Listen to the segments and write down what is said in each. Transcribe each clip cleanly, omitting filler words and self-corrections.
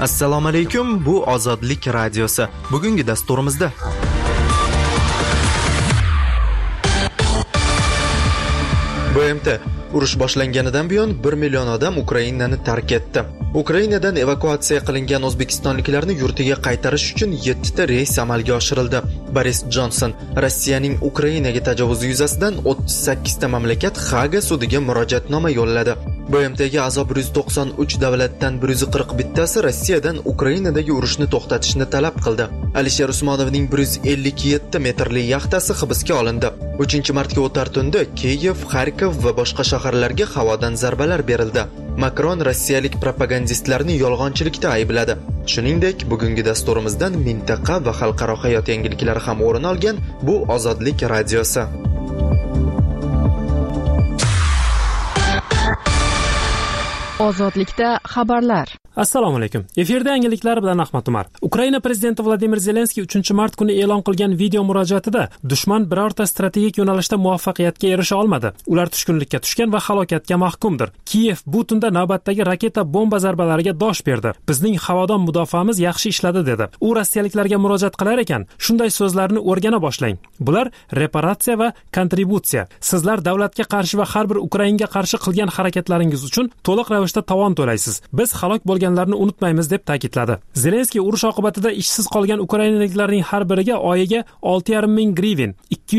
Assalomu alaykum, bu Ozodlik radiosi. Bugungi dasturimizda BMT urush boshlanganidan buyon 1 million odam Ukrainani tark etdi. Ukrainadan evakuatsiya qilingan o'zbekistonliklarni yurtiga qaytarish uchun 7 ta reys amalga oshirildi. Boris Jonson Rossiyaning Ukrainaga tajovuzi yuzasidan 38 ta mamlakat Haga sudiga murojaatnoma yo'lladi. BMTga a'zo 193 davlatdan 141 tasi Rossiyadan Ukrainadagi urushni to'xtatishni talab qildi. Alisher Usmonovning 157 metrli yaxtasi hibsga olindi. 3-martga o'tar tunda Kiyev, Xarkov va boshqa shaharlarga havodan zarbalar berildi. Makron rossiyalik propagandistlarni yolg'onchilikda aybladi. Shuningdek, bugungi dasturimizdan mintaqa va xalqaro hayot yangiliklari ham o'rin olgan bu Ozodlik radiosi. Ozodlikda xabarlar. Assalomu alaykum. Efirda yangiliklar bilan Ahmad Umar. Ukraina prezidenti Vladimir Zelenskiy 3-mart kuni e'lon qilgan video murojaatida dushman birorta strategik yo'nalishda muvaffaqiyatga erisha olmadi. Ular tushkunlikka tushgan va halokatga mahkumdir. Kiyev bu tunda navbatdagi raketa bomba zarbalariga dosh berdi. Bizning havodon mudofaamiz yaxshi ishladi dedi. U rossiyaliklarga murojaat qilar ekan, shunday so'zlarni o'rgana boshlang. Bular reparatsiya va kontributsiya. Sizlar davlatga qarshi va har bir Ukrainaga qarshi qilgan harakatlaringiz uchun to'liq ravishda tovon to'laysiz. Biz halok bo'lganlarni unutmaymiz deb ta'kidladi. Zelenskiy urush oqibatida ishsiz qolgan ukrainaliklarning har biriga oyiga 6,5 ming grivin,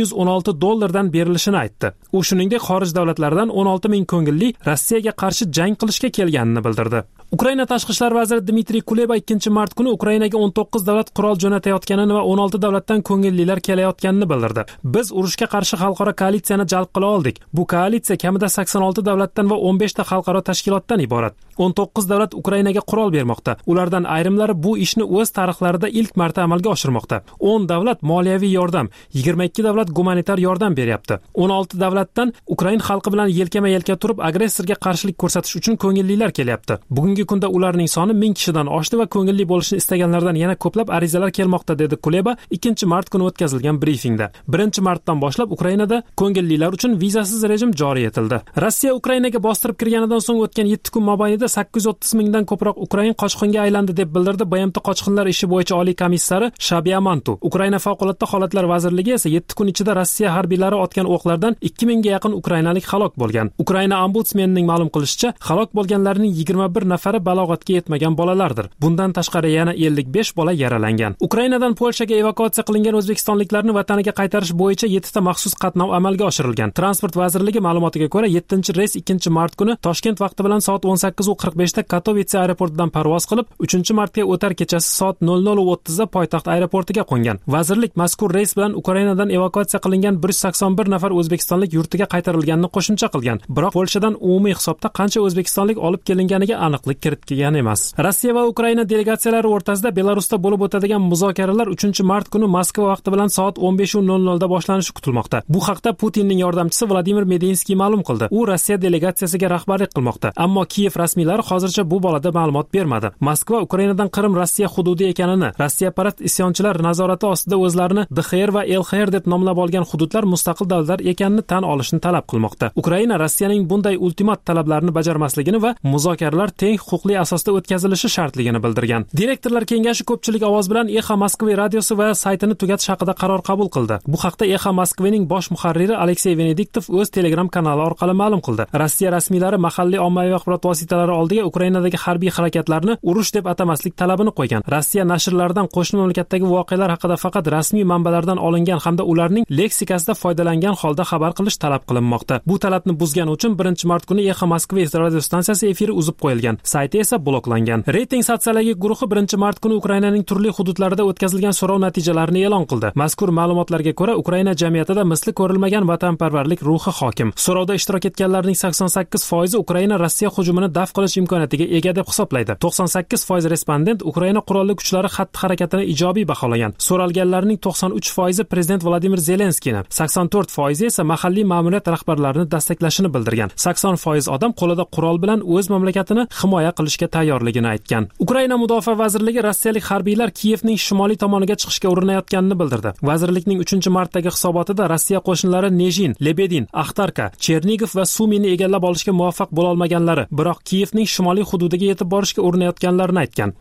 $216 berilishini aytdi. U shuningdek xorij davlatlaridan 16 ming ko'ngilli Rossiyaga qarshi jang qilishga kelganini bildirdi. Ukraina tashqi ishlar vaziri Dmitriy Kuleba 2-mart kuni Ukrainaga 19 davlat qurol jo'natayotganini va 16 davlatdan ko'ngillilar kelayotganini bildirdi. Biz urushga qarshi xalqaro koalitsiyani jalb qila oldik. Bu koalitsiya kamida 86 davlatdan va 15 ta xalqaro tashkilotdan iborat. 19 davlat Ukrainaga qurol bermoqda. Ulardan ayrimlari bu ishni o'z tarixlarida ilk marta amalga oshirmoqda. 10 davlat moliyaviy yordam, 22 davlat gumanitar yordam beryapti. 16 davlatdan Ukraina xalqi bilan yelkama-yelka turib agressorga qarshilik ko'rsatish uchun ko'ngillilar kelyapti. Bugungi kunda ularning soni 1000 kishidan oshdi va ko'ngilli bo'lishni istaganlardan yana ko'plab arizalar kelmoqda, dedi Kuleba 2-mart kuni o'tkazilgan brifingda. 1-martdan boshlab Ukrainada ko'ngillilar uchun vizasiz rejim joriy etildi. Rossiya Ukrainaga bostirib kirganidan so'ng o'tgan 7 kun mobaynida 830 mingdan ko'proq Ukrain qochqinga aylandi deb bildirdi BMT qochqinlar ishi bo'yicha oliy komissari Shabia Mantu. Ukraina favqulodda holatlar vazirligi esa 7 kun ichida Rossiya harbiylari otgan o'qlardan 2000 ga yaqin ukrainalik halok bo'lgan. Ukraina ombudsmenining ma'lum qilishicha, halok bo'lganlarning 21 nafari balog'atga yetmagan bolalardir. Bundan tashqari yana 55 bola yaralangan. Ukrainadan Polshaga evakuatsiya qilingan o'zbekistonliklarni vataniga qaytarish bo'yicha 7 ta maxsus qatnov amalga oshirilgan. Transport vazirligi ma'lumotiga ko'ra 7-reys 2-mart kuni Toshkent vaqti bilan soat 18:45 da Katowice aeroportidan parvoz qilib, 3-martga o'tar kechasi soat 00:30 da poytaxt aeroportiga qo'ngan. Vazirlik mazkur reys bilan Ukrainadan evakuatsiya qilingan 181 nafar o'zbekistonlik yurtiga qaytarilganini qo'shimcha qilgan. Biroq Polshadan umumiy hisobda qancha o'zbekistonlik olib kelinganiga aniqlik kiritgan emas. Rossiya va Ukraina delegatsiyalari o'rtasida Belarusda bo'lib o'tadigan muzokaralar 3-mart kuni Moskva vaqti bilan soat 15:00 da boshlanishi kutilmoqda. Bu haqda Putinning yordamchisi Vladimir Medinskiy ma'lum qildi. U Rossiya delegatsiyasiga rahbarlik qilmoqda, ammo Kiyev rasmiylari hozircha bu borada ma'lumot bermadi. Moskva Ukrainadan Qrim Rossiya hududi ekanini, Rossiyaparast isyonchilar nazorati ostida o'zlarini DXR va LXR deb nomlab olgan hududlar mustaqil davlatlar ekanini tan olishni talab qilmoqda. Ukraina Rossiyaning bunday ultimat talablarini bajarmasligini va muzokaralar teng huquqli asosda o'tkazilishi shartligini bildirgan. Direktorlar kengashi ko'pchilik ovoz bilan Exa Moskva radiosi va saytini tugatish haqida qaror qabul qildi. Bu haqda Exa Moskvaning bosh muharriri Aleksey Venediktov o'z Telegram kanali orqali ma'lum qildi. Rossiya rasmiylari mahalliy ommaviy axborot vositalari oldiga Ukrainadagi harbiy harakatlarni urush deb atamaslik talabini qo'ygan. Rossiya nashrlaridan qo'shni mamlakatdagi voqealar haqida faqat rasmiy manbalardan olingan hamda ularning leksikasida foydalangan holda xabar qilish talab qilinmoqda. Bu talabni buzgani uchun 1-mart kuni Exa Moskva radio stansiyasi efiri uzib qo'yilgan. Sayti esa bloklangan. Rating sotsiologik guruhi 1-mart kuni Ukrainaning turli hududlarida o'tkazilgan so'rov natijalarini e'lon qildi. Mazkur ma'lumotlarga ko'ra, Ukraina jamiyatida misli ko'rilmagan vatanparvarlik ruhi hokim. So'rovda ishtirok etganlarning 88% Ukraina Rossiya hujumini daf qilish imkoniyatiga ega deb hisoblaydi. 98% respondent Ukraina qurolli kuchlari xatti-harakatini ijobiy baholagan. So'ralganlarning 93% prezident Vladimir Zelenskiyni, 84% esa mahalliy ma'muriyat rahbarlarini dastaklashini bildirgan. 80% odam qo'lida qurol bilan o'z mamlakatini himoya qilishga tayyorligini aytgan. Ukraina mudofaa vazirligi rossiyalik harbiylar Kiyevning shimoliy tomoniga chiqishga urinayotganini bildirdi. Vazirlikning 3-martdagi hisobotida Rossiya qo'shinlari Nejin, Lebedin, Axtarka, Chernigov va Sumini egallab olishga muvaffaq bo'la olmaganlari, biroq Kiyevning shimoliy hududiga yetib borishga urinayotganlarini aytgan.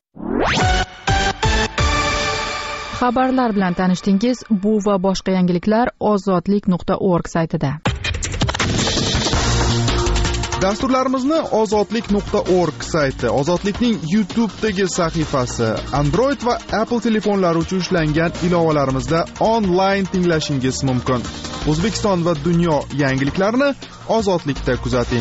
Xabarlar bilan tanishdingiz. Bu va boshqa yangiliklar ozodlik.org saytida. Dasturlarimizni ozodlik.org sayti, Ozodlikning YouTube'dagi sahifasi, Android va Apple telefonlari uchun ishlangan ilovalarimizda onlayn tinglashingiz mumkin. O'zbekiston va dunyo yangiliklarini Ozodlikda kuzating.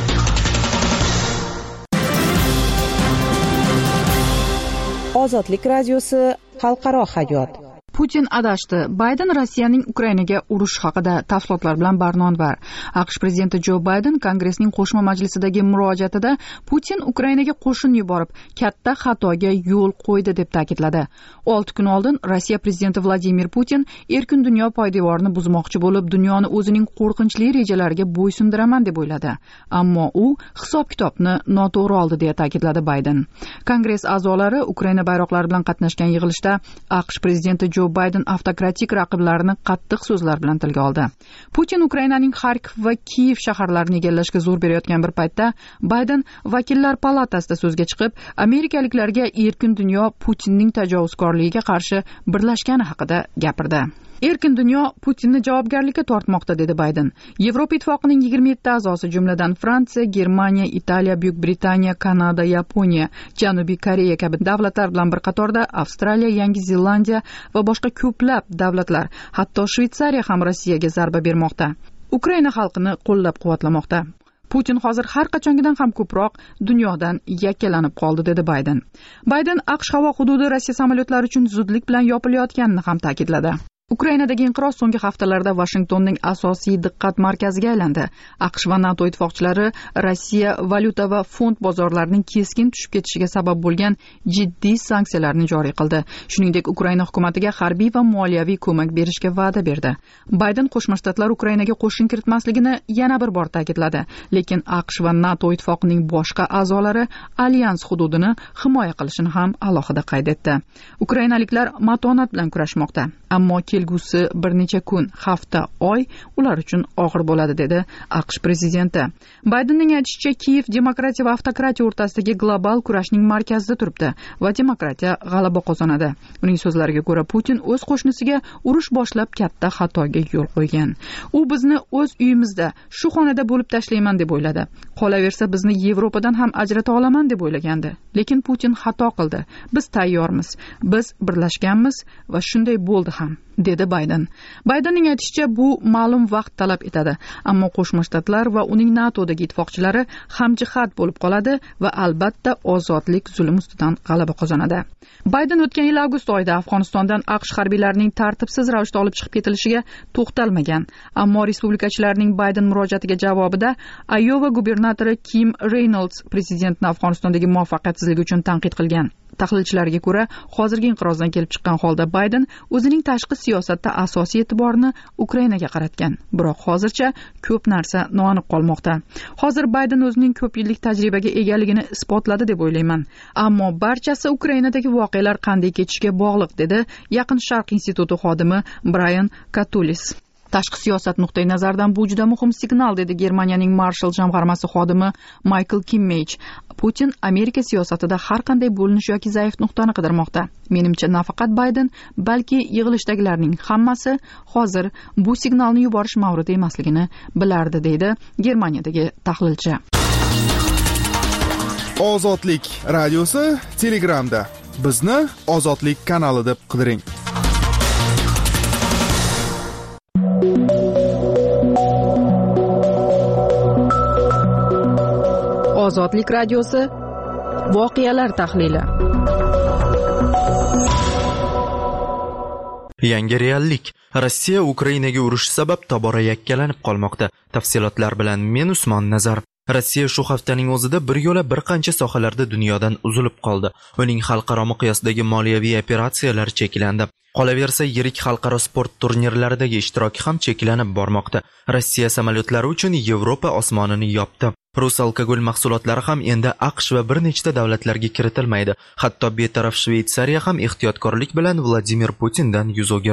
Ozodlik radiosi xalqaro hayot. Putin adashdi. Bayden Rossiyaning Ukrainaga urush haqida tafsilotlar bilan barnonvar. AQSh prezidenti Jo Bayden Kongressning qo'shma majlisidagi murojaatida Putin Ukrainaga qo'shin yuborib, katta xatoga yo'l qo'ydi deb ta'kidladi. 6 kun oldin Rossiya prezidenti Vladimir Putin erkin dunyo poydevorini buzmoqchi bo'lib, dunyoni o'zining qo'rqinchli rejalariga bo'ysundiraman deb o'yladi. Ammo u hisob-kitobni noto'g'ri oldi deya ta'kidladi Bayden. Kongress a'zolari Ukraina bayroqlari bilan qatnashgan yig'ilishda AQSh prezidenti Jo Bayden avtokratik raqiblarini qattiq so'zlar bilan tilga oldi. Putin Ukrainaning Xarkov va Kiyev shaharlarini egallashga zo'r berayotgan bir paytda Bayden vakillar palatasida so'zga chiqib, amerikaliklarga erkin dunyo Putinning tajovuzkorligiga qarshi birlashgani haqida gapirdi. Erkin dunyo Putinni javobgarlikka tortmoqda, dedi Bayden. Yevropa ittifoqining 27 a'zosi, jumladan Fransiya, Germaniya, Italiya, Buyuk Britaniya, Kanada, Yaponiya, Janubiy Koreya kabi davlatlar bilan bir qatorda Avstraliya, Yangi Zelandiya va boshqa ko'plab davlatlar, hatto Shveysariya ham Rossiyaga zarba bermoqda. Ukraina xalqini qo'llab-quvvatlamoqda. Putin hozir har qachongidan ham ko'proq dunyodan yakkalanib qoldi, dedi Bayden. Bayden AQSh havo hududi Rossiya samolyotlari uchun zudlik bilan yopilayotganini ham ta'kidladi. Ukrainadagi inqiroz so'nggi haftalarda Washingtonning asosiy diqqat markaziga aylandi. AQSh va NATO ittifoqchilari Rossiya valyuta va fond bozorlarining keskin tushib ketishiga sabab bo'lgan jiddiy sanksiyalarni joriy qildi. Shuningdek, Ukraina hukumatiga harbiy va moliyaviy ko'mak berishga va'da berdi. Bayden Qo'shma Shtatlar Ukrainaga qo'shin kiritmasligini yana bir bor ta'kidladi, lekin AQSh va NATO ittifoqining boshqa a'zolari alyans hududini himoya qilishini ham alohida qayd etdi. Ukrainaliklar matonat bilan kurashmoqda, ammo kelgusi bir necha kun, hafta, oy ular uchun og'ir bo'ladi, dedi AQSh prezidenti. Baydenning aytishicha, Kiyev demokratiya va avtokratiya o'rtasidagi global kurashning markazida turibdi va demokratiya g'alaba qozonadi. Uning so'zlariga ko'ra, Putin o'z qo'shnisiga urush boshlab katta xatoga yo'l qo'ygan. U bizni o'z uyimizda, shu xonada bo'lib tashlayman deb o'yladi. Qolaversa bizni Yevropadan ham ajrata olaman deb o'ylagandi. Lekin Putin xato qildi. Biz tayyormiz, biz birlashganmiz va shunday bo'ldi ham, dedi Bayden. Baydenning aytishicha, bu ma'lum vaqt talab etadi, ammo Qo'shma Shtatlar va uning NATOdagi ittifoqchilari hamjihat bo'lib qoladi va albatta ozodlik zulm ustidan g'alaba qozonadi. Bayden o'tgan yil avgust oyida Afg'onistondan AQSh harbiylarining tartibsiz ravishda olib chiqib ketilishiga to'xtalmagan, ammo respublikachilarning Bayden murojaatiga javobida Iowa gubernatori Kim Reynolds prezidentni Afg'onistondagi muvaffaqiyatsizligi uchun tanqid qilgan. Tahlilchilarga ko'ra, hozirgi inqirozdan kelib chiqqan holda Bayden o'zining tashqi siyosatda asosiy e'tiborini Ukrainaga qaratgan. Biroq hozircha ko'p narsa noaniq qolmoqda. Hozir Bayden o'zining ko'p yillik tajribaga egaligini isbotladi deb o'ylayman. Ammo barchasi Ukrainadagi voqealar qanday kechishiga bog'liq, dedi Yaqin Sharq instituti xodimi Brian Katulis. Tashqi siyosat nuqtai nazaridan bu juda muhim signal, dedi Germaniyaning Marshall jamg'armasi xodimi Michael Kimmage. Putin Amerika siyosatida har qanday bo'linish yoki zaif nuqtani qidirmoqda. Menimcha, nafaqat Bayden, balki yig'ilishdagilarning hammasi hozir bu signalni yuborish mavridi emasligini bilardi, deydi Germaniyadagi tahlilchi. Ozodlik radiosi Telegramda. Bizni Ozodlik kanali deb qidiring. Ozodlik radiosi voqealar tahlili. Yangi reallik. Rossiya Ukrainaga urush sabab tobora yakkalanib qolmoqda. Tafsilotlar bilan men Usmon Nazar. Rossiya shu haftaning o'zida bir yo'la bir qancha sohalarda dunyodan uzilib qoldi. Uning xalqaro miqyosdagi moliyaviy operatsiyalari cheklandi. Qolaversa, yirik xalqaro sport turnirlaridagi ishtiroki ham cheklanib bormoqda. Rossiya samolyotlari uchun Yevropa osmonini yopdi. Rus alkogol mahsulotlari ham endi AQSh va bir nechta davlatlarga kiritilmaydi. Hatto betaraf Shveysariya ham ehtiyotkorlik bilan Vladimir Putindan yuz o'girdi.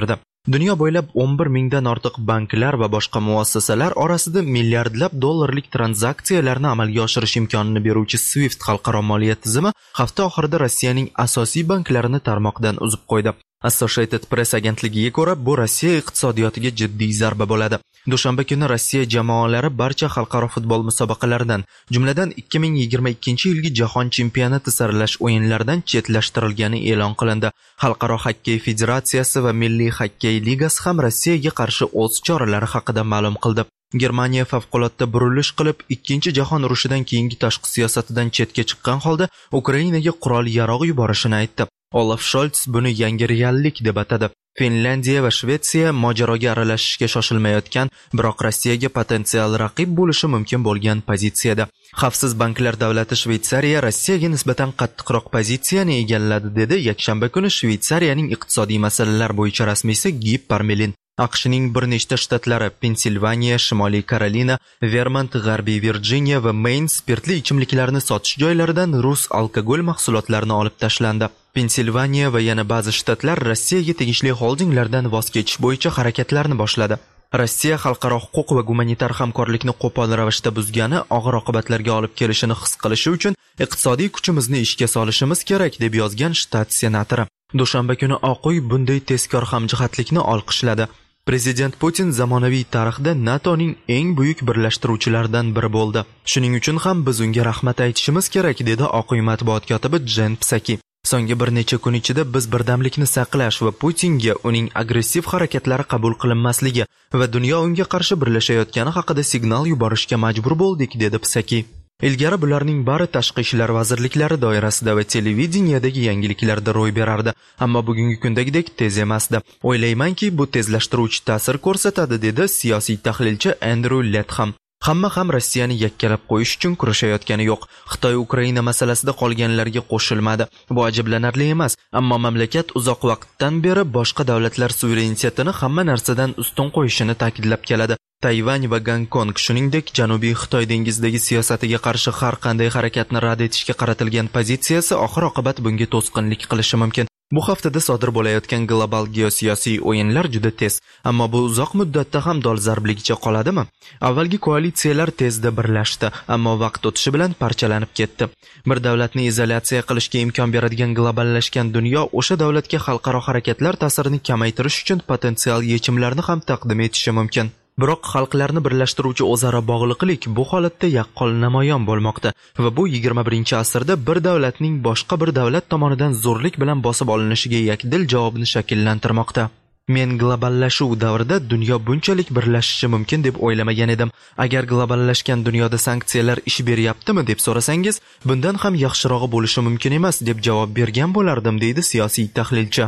Dunyo bo'ylab 11 mingdan ortiq banklar va boshqa muassasalar orasida milliardlab dollarlik tranzaksiyalarni amalga oshirish imkonini beruvchi SWIFT xalqaro moliya tizimi hafta oxirida Rossiyaning asosiy banklarini tarmoqdan uzib qo'ydi. Associated Press agentligiga ko'ra, bu Rossiya iqtisodiyotiga jiddiy zarba bo'ladi. Dushanba kuni Rossiya jamoalari barcha xalqaro futbol musobaqalaridan, jumladan 2022-yilgi Jahon chempionati saralash o'yinlaridan chetlashtirilgani e'lon qilindi. Xalqaro xokkey federatsiyasi va Milliy xokkey ligasi ham Rossiyaga qarshi o'z choralari haqida ma'lum qildi. Germaniya favqulodda burilish qilib, Ikkinchi jahon urushidan keyingi tashqi siyosatidan chetga chiqqan holda Ukrainaga qurol-yarog' yuborishini aytdi. Olaf Scholz buni yangi reallik deb atadi. Finlandiya va Shvetsiya mojaroga aralashishga shoshilmayotgan, biroq Rossiyaga potensial raqib bo'lishi mumkin bo'lgan pozitsiyada. Xavfsiz banklar davlati Shveysariya Rossiyaga nisbatan qattiqroq pozitsiyani egalladi, dedi yakshanba kuni Shveysariyaning iqtisodiy masalalar bo'yicha rasmiysi Guy Parmelin. AQShning bir nechta shtatlari Pensilvaniya, Shimoliy Karolina, Vermont, G'arbiy Virjiniya va Mayn spirtli ichimliklarni sotish joylaridan rus alkogol mahsulotlarini olib tashlandi. Pensilvaniya va yana ba'zi shtatlar Rossiyaga tegishli holdinglardan voz kechish bo'yicha harakatlarni boshladi. Rossiya xalqaro huquq va gumanitar hamkorlikni qo'pol ravishda buzgani og'ir oqibatlarga olib kelishini his qilishi uchun iqtisodiy kuchimizni ishga solishimiz kerak, deb yozgan shtat senatori. Dushanba kuni Oq uy bunday tezkor hamjihatlikni olqishladi. Prezident Putin zamonaviy tarixda NATOning eng buyuk birlashtiruvchilaridan biri bo'ldi. Shuning uchun ham biz unga rahmat aytishimiz kerak, dedi Oq uy matbuot kotibi Jen Psaki. So'nggi bir necha kun ichida biz birdamlikni saqlash va Putinga uning agressiv harakatlari qabul qilinmasligi va dunyo unga qarshi birlashayotgani haqida signal yuborishga majbur bo'ldik, dedi Psaki. Ilgari bularning bari tashqi ishlar vazirliklari doirasida va televideniyadagi yangiliklarda ro'y berardi, ammo bugungi kundagidek tez emasdi. O'ylaymanki, bu tezlashtiruvchi ta'sir ko'rsatadi, dedi siyosiy tahlilchi Andrew Latham. Hamma ham Rossiyani yakkalab qo'yish uchun kurashayotgani yo'q. Xitoy Ukraina masalasida qolganlarga qo'shilmadi. Bu ajablanarli emas, ammo mamlakat uzoq vaqtdan beri boshqa davlatlar suverenitetini hamma narsadan ustun qo'yishini ta'kidlab keladi. Tayvan va Gonkong, shuningdek, Janubiy Xitoy dengizidagi siyosatiga qarshi har qanday harakatni rad etishga qaratilgan pozitsiyasi oxir-oqibat bunga to'sqinlik qilishi mumkin. Bu haftada sodir bo'layotgan global geosiyosiy o'yinlar juda tez, ammo bu uzoq muddatda ham dolzarbligicha qoladimi? Avvalgi koalitsiyalar tezda birlashdi, ammo vaqt o'tishi bilan parchalanib ketdi. Bir davlatni izolyatsiya qilishga imkon beradigan globallashgan dunyo o'sha davlatga xalqaro harakatlar ta'sirini kamaytirish uchun potensial yechimlarni ham taqdim etishi mumkin. Biroq xalqlarni birlashtiruvchi o'zaro bog'liqlik bu holatda yaqqol namoyon bo'lmoqda va bu 21-asrda bir davlatning boshqa bir davlat tomonidan zo'rlik bilan bosib olinishiga yakdil javobni shakllantirmoqda. Men globallashuv davrida dunyo bunchalik birlashishi mumkin deb o'ylamagan edim. Agar globallashgan dunyoda sanksiyalar ish beryaptimi deb so'rasangiz, bundan ham yaxshirog'i bo'lishi mumkin emas deb javob bergan bo'lardim, deydi siyosiy tahlilchi.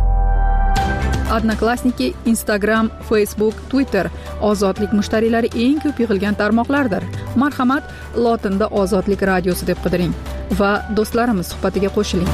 Odnoklassniki, Instagram, Facebook, Twitter ozodlik mushtariylari eng ko'p yig'ilgan tarmoqlardir. Marhamat, lotinda Ozodlik radiosi deb qidiring va do'stlarimiz suhbatiga qo'shiling.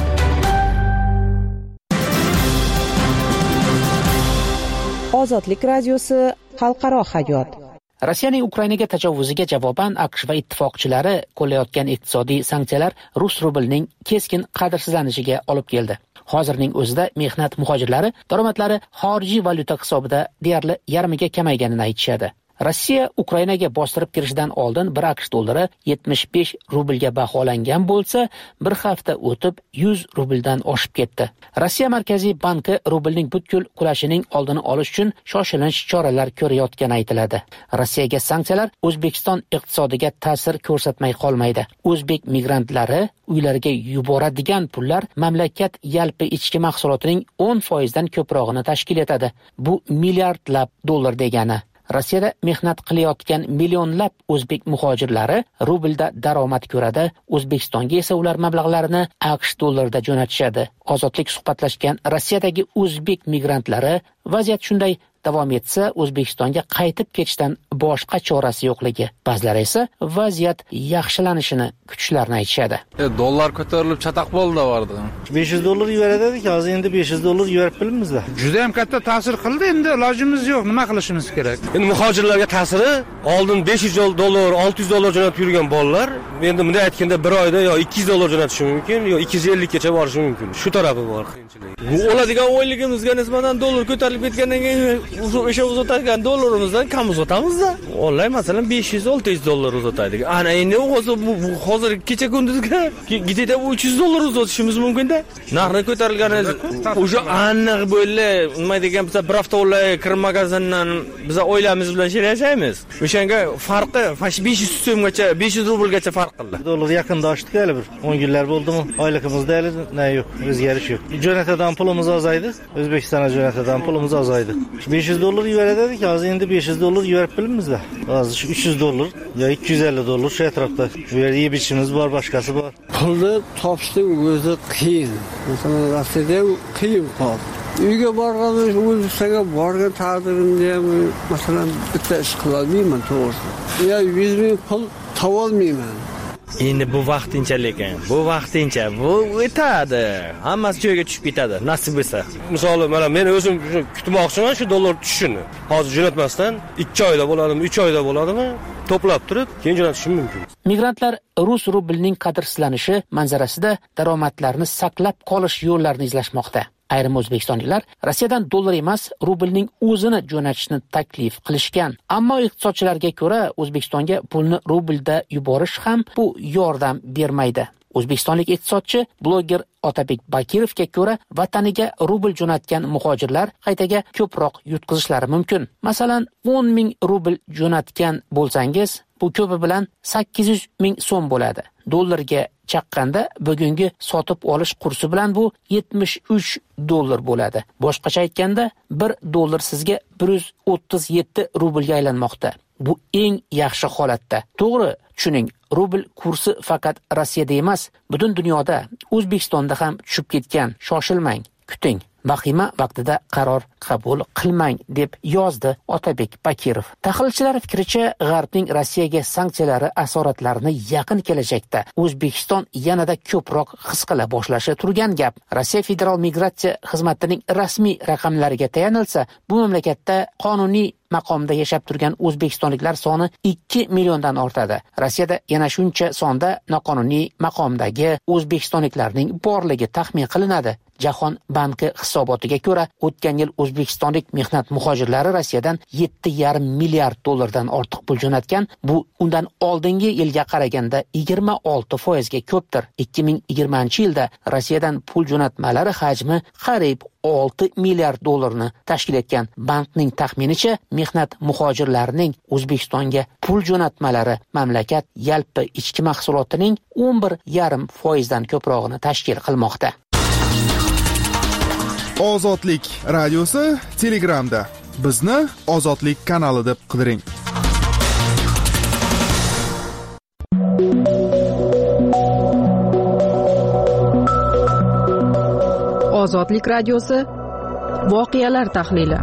Ozodlik radiosi xalqaro hayot. Rossiyaning Ukrainaga tajovvuziga javoban AQSh va ittifoqchilari qo'llayotgan iqtisodiy sanksiyalar rus rublining keskin qadrsizlanishiga olib keldi. Hozirning o'zida mehnat muhojirlari daromadlari xorijiy valyuta hisobida deyarli yarmiga kamayganini aytishadi. Rossiya Ukrainaga bostirib kirishidan oldin bir AQSh dollari 75 rublga baholangan bo'lsa, bir hafta o'tib 100 rubldan oshib ketdi. Rossiya Markaziy banki rublning butkul qulashining oldini olish uchun shoshilinch choralar ko'rayotgani aytiladi. Rossiyaga sanksiyalar O'zbekiston iqtisodiga ta'sir ko'rsatmay qolmaydi. O'zbek migrantlari uylariga yuboradigan pullar mamlakat yalpi ichki mahsulotining 10% dan ko'prog'ini tashkil etadi. Bu milliardlab dollar degani. Rossiyada mehnat qilayotgan millionlab o'zbek muhojirlari rublda daromad ko'radi, O'zbekistonga esa ular mablag'larini AQSh dollarida jo'natishadi. Ozodlik suhbatlashgan Rossiyadagi o'zbek migrantlari vaziyat shunday davom etsa, O'zbekistonga qaytib ketishdan boshqa chorasi yo'qligi, ba'zilar esa vaziyat yaxshilanishini kutishlarini aytishadi. Dollar ko'tarilib chataq bo'ldi vardi. $500 yuvardik, hozir endi $500 yuvarib bilmizda. Juda ham katta ta'sir qildi, endi ilojimiz yo'q, nima qilishimiz kerak? Endi muhojirlarga ta'siri, oldin $500, $600 jo'natib yurgan bolalar, endi bunday aytganda bir oyda yo $200 jo'natishi mumkin, yo 250 gacha borishi mumkin. Shu tarafi bor qiyinchilik. Bu oladigan oyligimizga nisbatan dollar ko'tarilib ketgandan keyin o'sha uzatgan dollarimizdan kam uzatamizda. Onlayn masalan $500-600 uzataydik. Ana endi hozir kecha kunduzga gidida $300 uzatishimiz mumkin-da. Narxi ko'tarilgani o'sha aniq bo'ldi. Nima degan biz bir hafta o'lay kir magazindan biz oilamiz bilan yashaymiz. O'shanga farqi 500 so'mgacha, 500 rublgacha farq qildi. Dollar yaqinda oshdi hali bir 10 kunlar bo'ldimi? Oyligimizda hali yo'q, o'zgarish yo'q. Jo'natadan pulimiz ozaydi. O'zbekistonga jo'natadan pulimiz ozaydi. $500 yuvardik, hozir endi $500 yuvarib bilmizda. Hozir $300 yo $250 shu atrofda. Bu yerda yeb-ichishimiz bor, boshqasi bor. Pulni topishning o'zi qiyin. Masalan, Rossiyada qiyin qoldi. Uyga borganmiz, O'zbekistonga borgan taqdirimda ham masalan bitta ish qila olmayman to'g'risi. Ya 100 ming pul topa olmayman. Endi bu vaqtinchalik ekan. Bu vaqtincha, bu o'tadi. Hammasi joyiga tushib ketadi, nasib bo'lsa. Misol, mana men o'zim kutmoqchiman shu dollar tushishini. Hozir jo'natmasdan 2 oyda bo'ladimi, 3 oyda bo'ladimi, to'plab turib, keyin jo'natishim mumkin. Migrantlar rus rublining qadrsizlanishi manzarasida daromadlarni saqlab qolish yo'llarini izlashmoqda. Ayrim o'zbekistonliklar Rossiyadan dollar emas, rublning o'zini jo'natishni taklif qilishgan. Ammo iqtisodchilarga ko'ra, O'zbekistonga pulni rublda yuborish ham bu yordam bermaydi. O'zbekistonlik iqtisodchi bloger Otabek Bakirovga ko'ra, vataniga rubl jo'natgan muhojirlar qaytaga ko'proq yutqizishlari mumkin. Masalan, 10 ming rubl jo'natgan bo'lsangiz, bu ko'pi bilan 800 ming so'm bo'ladi. Dollarga chaqqanda bugungi sotib olish kursi bilan bu $73 bo'ladi. Boshqacha aytganda, $1 sizga 137 rublga aylanmoqda. Bu eng yaxshi holatda. To'g'ri, tushuning, rubl kursi faqat Rossiyada emas, butun dunyoda, O'zbekistonda ham tushib ketgan. Shoshilmang, kuting. Vahima vaqtida qaror qabul qilmang, deb yozdi Otabek Bakirov. Tahlilchilar fikricha, G'arbning Rossiyaga sanksiyalari asoratlarini yaqin kelajakda O'zbekiston yanada ko'proq his qila boshlashi turgan gap. Rossiya Federal migratsiya xizmatining rasmiy raqamlariga tayanilsa, bu mamlakatda qonuniy maqomda yashab turgan o'zbekistonliklar soni 2 milliondan ortadi. Rossiyada yana shuncha sonda noqonuniy maqomdagi o'zbekistonliklarning borligi taxmin qilinadi. Jahon banki hisobotiga ko'ra, o'tgan yil o'zbekistonlik mehnat muhojirlari Rossiyadan $7,5 milliard ortiq pul jo'natgan. Bu undan oldingi yilga qaraganda 26% ga ko'pdir. 2020-yilda Rossiyadan pul jo'natmalari hajmi qariyb $6 milliard tashkil etgan. Bankning taxminicha, mehnat muhojirlarining O'zbekistonga pul jo'natmalari mamlakat yalpi ichki mahsulotining 11,5% ko'prog'ini tashkil qilmoqda. Ozodlik radiosi Telegramda. Bizni Ozodlik kanali deb qidiring. Ozodlik radiosi voqealar tahlili.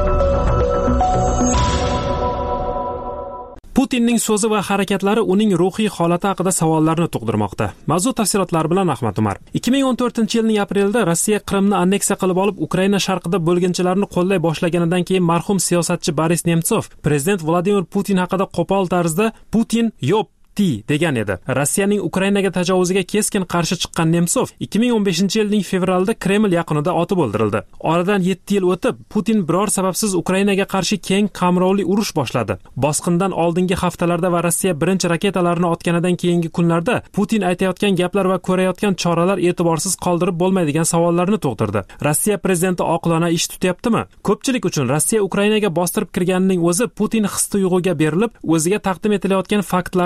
Putinning so'zi va harakatlari uning ruhiy holati haqida savollarni tug'dirmoqda. Mavzu tafsilotlari bilan Ahmad Umar. 2014-yilning aprelida Rossiya Qrimni anneksiya qilib olib, Ukraina sharqida bo'lginchilarni qo'llay boshlaganidan keyin marhum siyosatchi Boris Nemtsov prezident Vladimir Putin haqida qo'pol tarzda Putin degan edi. Rossiyaning Ukrainaga tajovuzga keskin qarshi chiqqan Nemtsov 2015-yilning fevralida Kreml yaqinida otib o'ldirildi. Oradan 7 yil o'tib, Putin biror sababsiz Ukrainaga qarshi keng qamrovli urush boshladi. Bosqindan oldingi haftalarda va Rossiya birinchi raketalarini otganidan keyingi kunlarda Putin aytayotgan gaplar va ko'rayotgan choralar e'tiborsiz qoldirib bo'lmaydigan savollarni tug'dirdi. Rossiya prezidenti oqilona ish tutyaptimi? Ko'pchilik uchun Rossiya Ukrainaga bostirib kirganining o'zi Putin his-tuyg'uga berilib, o'ziga taqdim etilayotgan faktlarni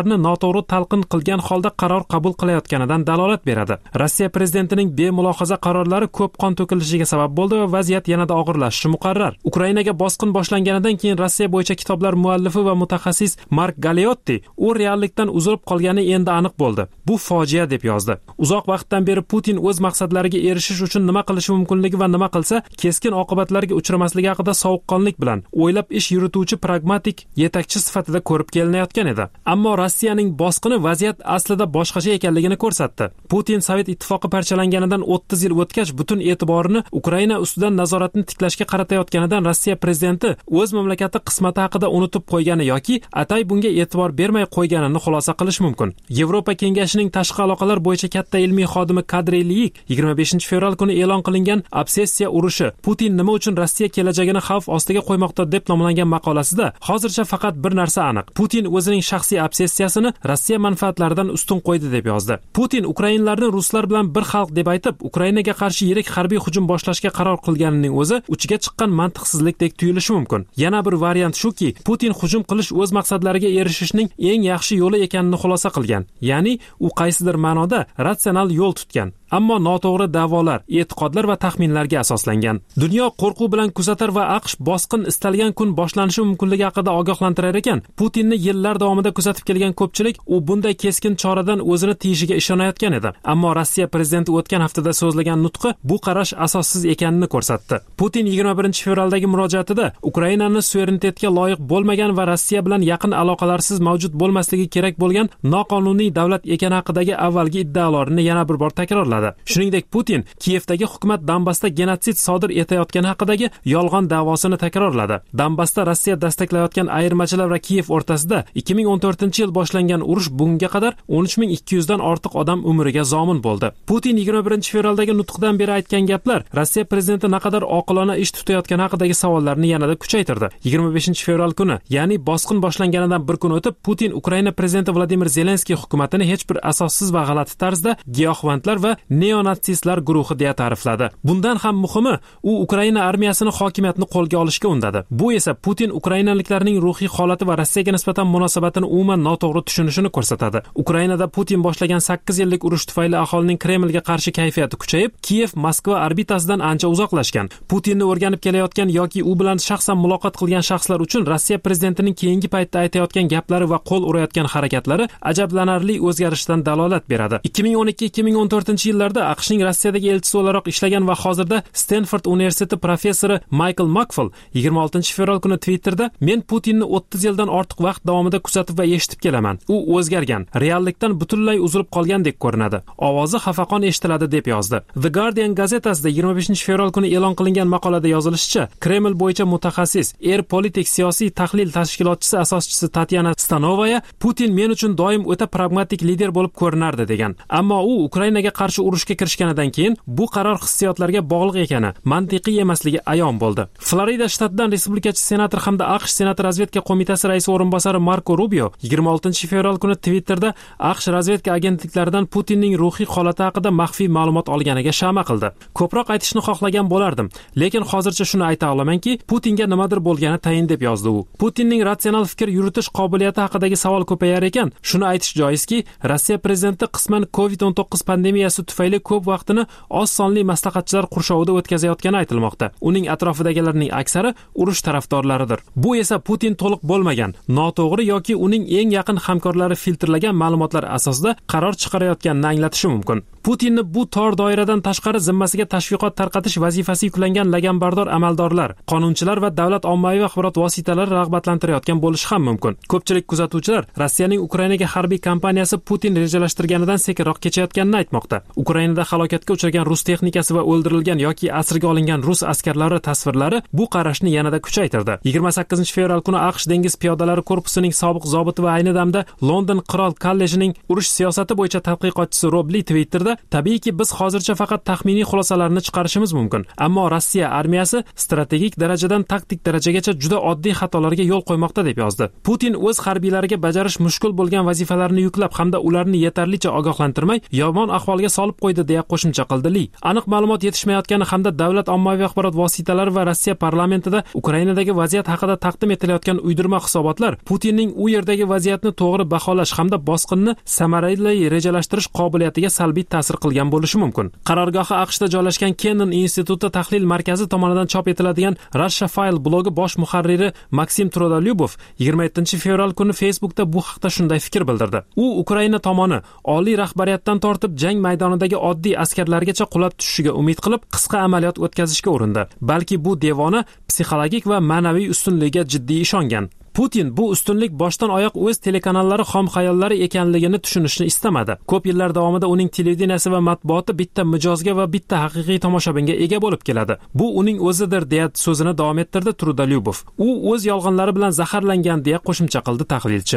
noto'g'ri talqin qilgan holda qaror qabul qilayotganidan dalolat beradi. Rossiya prezidentining bemulohaza qarorlari ko'p qon to'kilishiga sabab bo'ldi va vaziyat yanada og'irlashishi muqarrar. Ukrainaga bosqin boshlanganidan keyin Rossiya bo'yicha kitoblar muallifi va mutaxassis Mark Galeotti u reallikdan uzilib qolgani endi aniq bo'ldi. Bu fojia deb yozdi. Uzoq vaqtdan beri Putin o'z maqsadlariga erishish uchun nima qilishi mumkinligi va nima qilsa keskin oqibatlarga uchramasligi haqida sovuqqonlik bilan o'ylab ish yurituvchi pragmatik yetakchi sifatida ko'rib kelinayotgan edi. Ammo Rossiyaning bosqini vaziyat aslida boshqacha ekanligini ko'rsatdi. Putin Sovet ittifoqi parchalanganidan 30 yil o'tgach butun e'tiborini Ukraina ustidan nazoratni tiklashga qaratayotganidan Rossiya prezidenti o'z mamlakati qismati haqida unutib qo'ygani yoki atay bunga e'tibor bermay qo'yganini xulosa qilish mumkin. Yevropa kengashining tashqi aloqalar bo'yicha katta ilmiy xodimi Kadri Liyik 25 fevral kuni e'lon qilingan obsessiya urushi Putin nima uchun Rossiya kelajagini xavf ostiga qo'ymoqda deb nomlangan maqolasida hozircha faqat bir narsa aniq. Putin o'zining shaxsiy obsessiyasini Rossiya manfaatlaridan ustun qo'ydi deb yozdi. Putin ukrainlarni ruslar bilan bir xalq deb aytib, Ukrainaga qarshi yirik harbiy hujum boshlashga qaror qilganining o'zi uchiga chiqqan mantiqsizlikdek tuyulishi mumkin. Yana bir variant shuki, Putin hujum qilish o'z maqsadlariga erishishning eng yaxshi yo'li ekanini xulosa qilgan. Ya'ni u qaysidir ma'noda ratsional yo'l tutgan. Ammo noto'g'ri da'volar, e'tiqodlar va taxminlarga asoslangan. Dunyo qo'rquv bilan kuzatar va AQSh bosqin istalgan kun boshlanishi mumkinligi haqida ogohlantirar ekan. Putinni yillar davomida kuzatib kelgan ko'pchilik u bunday keskin choradan o'zini tiyishiga ishonayotgan edi. Ammo Rossiya prezidenti o'tgan haftada so'zlagan nutqi bu qarash asossiz ekanini ko'rsatdi. Putin 21 fevraldagi murojaatida Ukrainani suverenitetga loyiq bo'lmagan va Rossiya bilan yaqin aloqalarsiz mavjud bo'lmasligi kerak bo'lgan noqonuniy davlat ekani haqidagi avvalgi iddaolarini yana bir bor takrorladi. Shuningdek, Putin Kiyevdagi hukumat Donbassda genotsid sodir etayotgani haqidagi yolg'on da'vosini takrorladi. Donbassda Rossiya dastaklayotgan ayirmachilar va Kiyev o'rtasida 2014-yil boshlangan urush bunga qadar 13200 dan ortiq odam umriga zomin bo'ldi. Putin 21 fevraldagi nutqidan beri aytgan gaplar Rossiya prezidenti naqadar oqilona ish tutayotgani haqidagi savollarni yanada kuchaytirdi. 25 fevral kuni, ya'ni bosqin boshlanganidan bir kun o'tib, Putin Ukraina prezidenti Vladimir Zelenskiy hukumatini hech bir asossiz va g'alati tarzda giyohvandlar va neonatsistlar guruhi deya ta'rifladi. Bundan ham muhimi, u Ukraina armiyasini hokimiyatni qo'lga olishga undadi. Bu esa Putin ukrainaliklarning ruhiy holati va Rossiyaga nisbatan munosabatini umuman noto'g'ri tushunishini ko'rsatadi. Ukrainada Putin boshlagan 8 yillik urush tufayli aholining Kremlga qarshi kayfiyati kuchayib, Kiyev Moskva orbitasidan ancha uzoqlashgan. Putinni o'rganib kelayotgan yoki u bilan shaxsan muloqot qilgan shaxslar uchun Rossiya prezidentining keyingi paytda aytayotgan gaplari va qo'l urayotgan harakatlari ajablanarli o'zgarishdan dalolat beradi. 2012-2014-yillarda AQShning Rossiyadagi elchisi o'laroq ishlagan va hozirda Stanford universiteti professori Michael Makfall 26 fevral kuni Twitterda "Men Putinni 30 yildan ortiq vaqt davomida kuzatib va eshitib kelaman. U o'zgargan, reallikdan butunlay uzilib qolgandek ko'rinadi. Ovozi xafaqon eshitiladi" deb yozdi. The Guardian gazetasida 25 fevral kuni e'lon qilingan maqolada yozilishicha, Kreml bo'yicha mutaxassis, Air-Politik siyosiy tahlil tashkilotchisi asoschisi Tatyana Stanovaya Putin men uchun doim o'ta pragmatik lider bo'lib ko'rinardi degan. Ammo u Ukrainaga qarshi urushga kirishganidan keyin bu qaror hissiyotlarga bog'liq ekani, mantiqiy emasligi ayon bo'ldi. Florida shtatidan respublikachi senator hamda AQSh Senat razvedka qo'mitasi raisi o'rinbosari Marko Rubio 26 fevral kuni Twitterda AQSh razvedka agentliklaridan Putinning ruhiy holati haqida maxfiy ma'lumot olganiga shama qildi. Ko'proq aytishni xohlagan bo'lardim, lekin hozircha shuni ayta olamanki, Putinga nimadir bo'lgani tayin deb yozdi u. Putinning ratsional fikr yuritish qobiliyati haqidagi savol ko'payar ekan, shuni aytish joizki, Rossiya prezidenti qisman COVID-19 pandemiyasi tufayli ko'p vaqtini oz sonli maslahatchilar qurshovida o'tkazayotgani aytilmoqda. Uning atrofidagilarning aksari urush tarafdorlaridir. Bu esa Putin to'liq bo'lmagan, noto'g'ri yoki uning eng yaqin hamkorlari filtrlagan ma'lumotlar asosida qaror chiqarayotganini anglatishi mumkin. Putinni bu tor doiradan tashqari zimmasiga tashviqot tarqatish vazifasi yuklangan laganbardor amaldorlar, qonunchilar va davlat ommaviy axborot vositalari rag'batlantirayotgan bo'lishi ham mumkin. Ko'pchilik kuzatuvchilar Rossiyaning Ukrainaga harbiy kampaniyasi Putin rejalashtirganidan sekinroq kechayotganini aytmoqda. Ukrainada halokatga uchragan rus texnikasi va o'ldirilgan yoki asirga olingan rus askarlari tasvirlari bu qarashni yanada kuchaytirdi. 28 fevral kuni AQSh dengiz piyodalari korpusining sobiq zobiti va ayni damda London qirol kollejining urush siyosati bo'yicha tadqiqotchisi Rob Lee Twitterda "Tabiiyki biz hozircha faqat taxminiy xulosalarni chiqarishimiz mumkin, ammo Rossiya armiyasi strategik darajadan taktik darajagacha juda oddiy xatolarga yo'l qo'ymoqda" deb yozdi. Putin o'z harbiylariga bajarish mushkul bo'lgan vazifalarni yuklab hamda ularni yetarlicha ogohlantirmay yomon ahvolga solib qo'ydi deya qo'shimcha qildi Li. Aniq ma'lumot yetishmayotgani hamda davlat ommaviy axborot vositalari va Rossiya parlamentida Ukrainadagi vaziyat haqida taqdim etilayotgan uydirma hisobotlar Putinning u yerdagi vaziyatni to'g'ri to'g'ri baholash hamda bosqinni samarali rejalashtirish qobiliyatiga salbiy ta'sir qilgan bo'lishi mumkin. Qarorgohi AQShda joylashgan Kennan instituti tahlil markazi tomonidan chop etiladigan Russia File blogi bosh muharriri Maksim Trudolyubov 27 fevral kuni Facebookda bu haqda shunday fikr bildirdi. U Ukraina tomoni oliy rahbariyatdan tortib jang maydonidagi oddiy askarlargacha qulab tushishiga umid qilib, qisqa amaliyot o'tkazishga urindi. Balki bu devona psixologik va ma'naviy ustunligiga jiddiy ishongan. Putin bu ustunlik boshdan oyoq o'z telekanallari xom xayollari ekanligini tushunishni istamadi. Ko'p yillar davomida uning televideniyasi va matbuoti bitta mijozga va bitta haqiqiy tomoshabinga ega bo'lib keladi. Bu uning o'zidir, deya so'zini davom ettirdi Trudolyubov. U o'z yolg'onlari bilan zaharlangan, deya qo'shimcha qildi tahlilchi.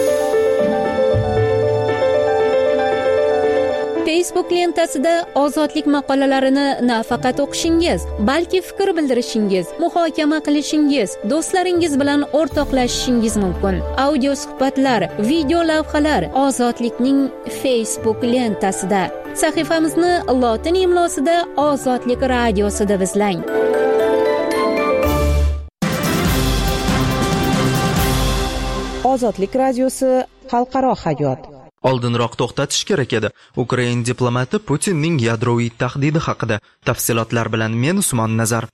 Facebook lentasida ozodlik maqolalarini nafaqat o'qishingiz, balki fikr bildirishingiz, muhokama qilishingiz, do'stlaringiz bilan o'rtoqlashishingiz mumkin. Audio suhbatlar, video lavhalar ozodlikning Facebook lentasida. Sahifamizni lotin imlosida Ozodlik radiosida izlang. Ozodlik radiosi xalqaro hayot. Oldinroq to'xtatish kerak edi. Ukrain diplomati Putinning yadroviy tahdidi haqida. Tafsilotlar bilan men Usmon Nazar.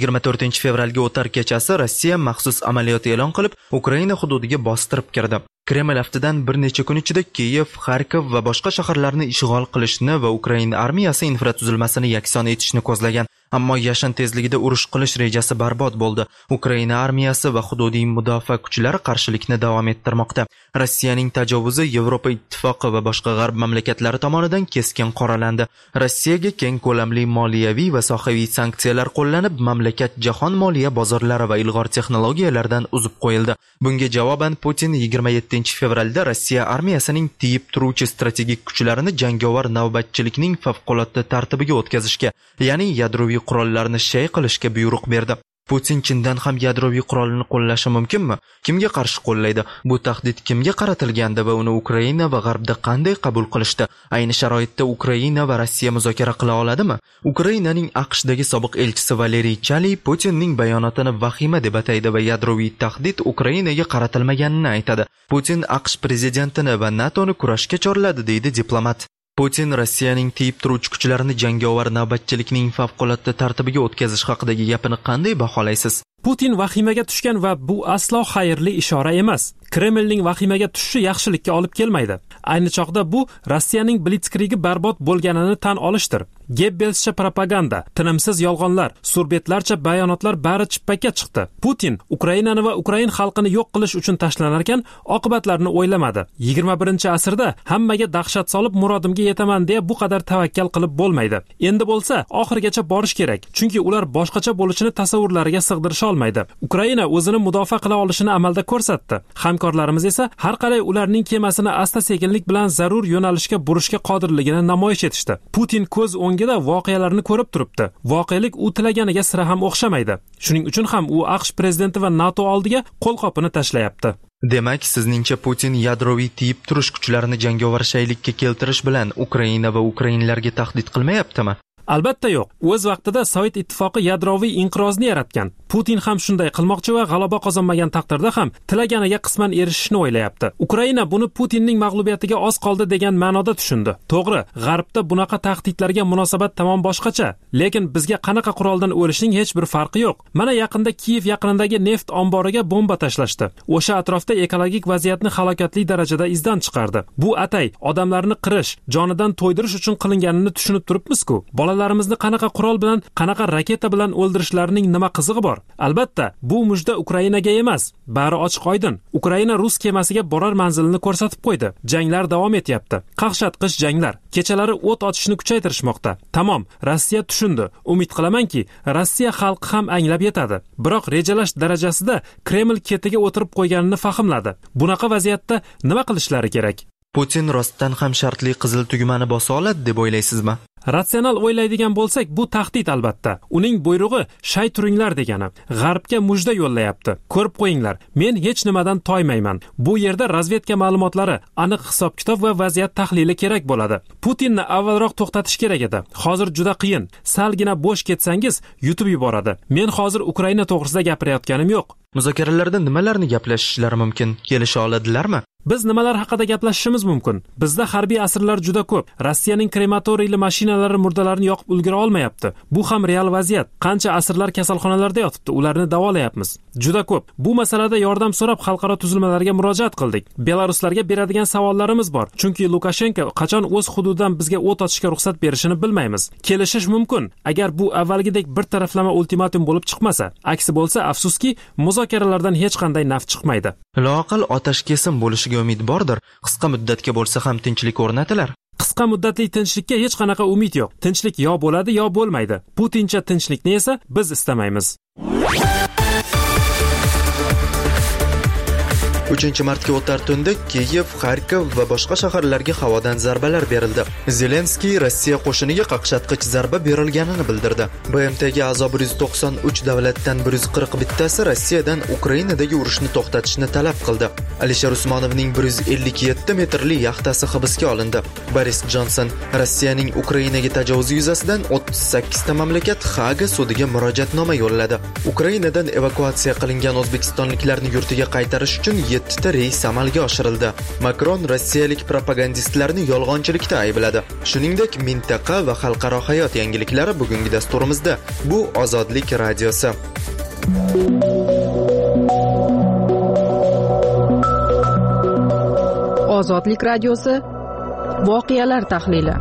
24 fevralga o'tar kechasi Rossiya maxsus amaliyot e'lon qilib, Ukraina hududiga bostirib kirdi. Kreml haftadan bir necha kun ichida Kiyev, Xarkov va boshqa shaharlarni ishg'ol qilishni va Ukraina armiyasi infratuzilmasini yakson etishni ko'zlagan. Ammo yashin tezligida urush qilish rejasi barbod bo'ldi. Ukraina armiyasi va hududiy mudofaa kuchlari qarshilikni davom ettirmoqda. Rossiyaning tajovuzi Yevropa ittifoqi va boshqa g'arb mamlakatlari tomonidan keskin qoralandi. Rossiyaga keng ko'lamli moliyaviy va sohaviy sanksiyalar qo'llanib, mamlakat jahon moliya bozorlari va ilg'or texnologiyalardan uzib qo'yildi. Bunga javoban Putin 27 fevralda Rossiya armiyasining tiyib turuvchi strategik kuchlarini jangovar navbatchilikning favqulodda tartibiga o'tkazishga, ya'ni yadroviy qurollarni shay qilishga buyruq berdi. Putin chindan ham yadroviy qurolni qo'llashi mumkinmi? Kimga qarshi qo'llaydi? Bu tahdid kimga qaratilgandi va uni Ukraina va G'arbda qanday qabul qilishdi? Ayni sharoitda Ukraina va Rossiya muzokara qila oladimi? Ukrainaning AQShdagi sobiq elchisi Valeriy Chali Putinning bayonotini vahima deb ataydi va yadroviy tahdid Ukrainaga qaratilmaganini aytadi. Putin AQSh prezidentini va NATOni kurashga chorladi, deydi diplomat. Putin Rossiyaning tiyib turuvchi kuchlarini jangovar navbatchilikning favqulodda tartibiga o'tkazish haqidagi gapini qanday baholaysiz? Putin vahimaga tushgan va bu aslo xayrli ishora emas. Kremlning vahimaga tushishi yaxshilikka olib kelmaydi. Ayni chog'da bu Rossiyaning blitzkrigi barbod bo'lganini tan olishdir. Gebbelscha propaganda, tinimsiz yolg'onlar, surbetlarcha bayonotlar bari chippakka chiqdi. Putin Ukrainani va Ukrain xalqini yo'q qilish uchun tashlanar ekan, oqibatlarini o'ylamadi. 21-asrda hammaga dahshat solib murodimga yetaman deya bu qadar tavakkal qilib bo'lmaydi. Endi bo'lsa, oxirigacha borish kerak, chunki ular boshqacha bo'lishini tasavvurlariga sig'dirisha olmaydi. Ukraina o'zini mudofaa qila olishini amalda ko'rsatdi. Hamkorlarimiz esa har qalay ularning kemasini asta-sekinlik bilan zarur yo'nalishga burishga qodirligini namoyish etishdi. Putin ko'z o'ngida voqealarni ko'rib turibdi. Voqelik u tilaganiga sira ham o'xshamaydi. Shuning uchun ham u AQSh prezidenti va NATO oldiga qo'lqopini tashlayapti. Demak, sizningcha Putin yadroviy tiyib turish kuchlarini jangovar shaylikka keltirish bilan Ukraina va ukrainlarga tahdid qilmayaptimi? Albatta yo'q. O'z vaqtida Sovet ittifoqi yadroviy inqirozni yaratgan. Putin ham shunday qilmoqchi va g'alaba qozonmagan taqdirda ham tilaganiga qisman erishishni o'ylayapti. Ukraina buni Putinning mag'lubiyatiga oz qoldi degan ma'noda tushundi. To'g'ri, G'arbda bunaqa tahdidlarga munosabat tamom boshqacha, lekin bizga qanaqa quroldan o'lishning hech bir farqi yo'q. Mana yaqinda Kiyev yaqinidagi neft omboriga bomba tashlashdi. O'sha atrofda ekologik vaziyatni halokatli darajada izdan chiqardi. Bu atay odamlarni qirish, jonidan to'ydirish uchun qilinganini tushunib turibmiz-ku. Bolalarimizni qanaqa qurol bilan, qanaqa raketa bilan o'ldirishlarining nima qizig'i bor? Albatta, bu mujda Ukrainaga emas. Bari ochiq-oydin. Ukraina rus kemasiga borar manzilini ko'rsatib qo'ydi. Janglar davom etyapti. Qaqshatqich janglar. Kechalari o't ochishni kuchaytirishmoqda. Tamom, Rossiya tushundi. Umid qilamanki, Rossiya xalqi ham anglab yetadi. Biroq rejalash darajasida Kreml ketiga o'tirib qo'yganini fahmladi. Bunaqa vaziyatda nima qilishlari kerak? Putin rostdan ham shartli qizil tugmani bosa oladi deb o'ylaysizmi? Ratsional o'ylaydigan bo'lsak, bu tahdid albatta. Uning buyrug'i shay turinglar degani. G'arbga mujda yo'llayapti. Ko'rib qo'yinglar, men hech nimadan toymayman. Bu yerda razvedka ma'lumotlari, aniq hisob-kitob va vaziyat tahlili kerak bo'ladi. Putinni avvalroq to'xtatish kerak edi. Hozir juda qiyin. Salgina bo'sh ketsangiz, yutib yuboradi. Men hozir Ukraina to'g'risida gapirayotganim yo'q. Muzokaralarda nimalarni gaplashishlari mumkin? Kelisha oladilarmi? Biz nimalar haqida gaplashishimiz mumkin? Bizda harbiy asirlar juda ko'p. Rossiyaning krematoriyli mashinalari murdalarni yoqib ulgura olmayapti. Bu ham real vaziyat. Qancha asirlar kasalxonalarda yotibdi, ularni davolayapmiz. Juda ko'p. Bu masalada yordam so'rab xalqaro tuzilmalarga murojaat qildik. Belaruslarga beradigan savollarimiz bor. Chunki Lukashenko qachon o'z hududidan bizga o't ochishga ruxsat berishini bilmaymiz. Kelishish mumkin, agar bu avvalgidek bir taraflama ultimatum bo'lib chiqmasa. Aksi bo'lsa, afsuski, muzokaralardan hech qanday naf chiqmaydi. Loaqal otash kesim bo'lishiga umid bordir. Qisqa muddatga bo'lsa ham tinchlik o'rnatilar. Qisqa muddatli tinchlikka hech qanaqa umid yo'q. Tinchlik yo bo'ladi, yo bo'lmaydi. Putincha tinchlikni esa biz istamaymiz. 3-martga o'tar tunda Kiyev, Xarkov va boshqa shaharlarga havodan zarbalar berildi. Zelenskiy Rossiya qo'shiniga qaqshatqich zarba berilganini bildirdi. BMTga a'zo 193 davlatdan 140 bittasi Rossiyadan Ukrainadagi urushni to'xtatishni talab qildi. Alisher Usmonovning 157 metrli yaxtasi hibsga olindi. Boris Jonson Rossiyaning Ukrainaga tajovuzi yuzasidan 38 ta mamlakat Haga sudiga murojaatnoma yo'lladi. Ukrainadan evakuatsiya qilingan o'zbekistonliklarni yurtiga qaytarish uchun 7 ta reys amalga oshirildi. Makron rossiyalik propagandistlarni yolg'onchilikda aybladi. Shuningdek, mintaqa va xalqaro hayot yangiliklari bugungi dasturimizda. Bu Ozodlik radiosi. Ozodlik radiosi voqealar tahlili.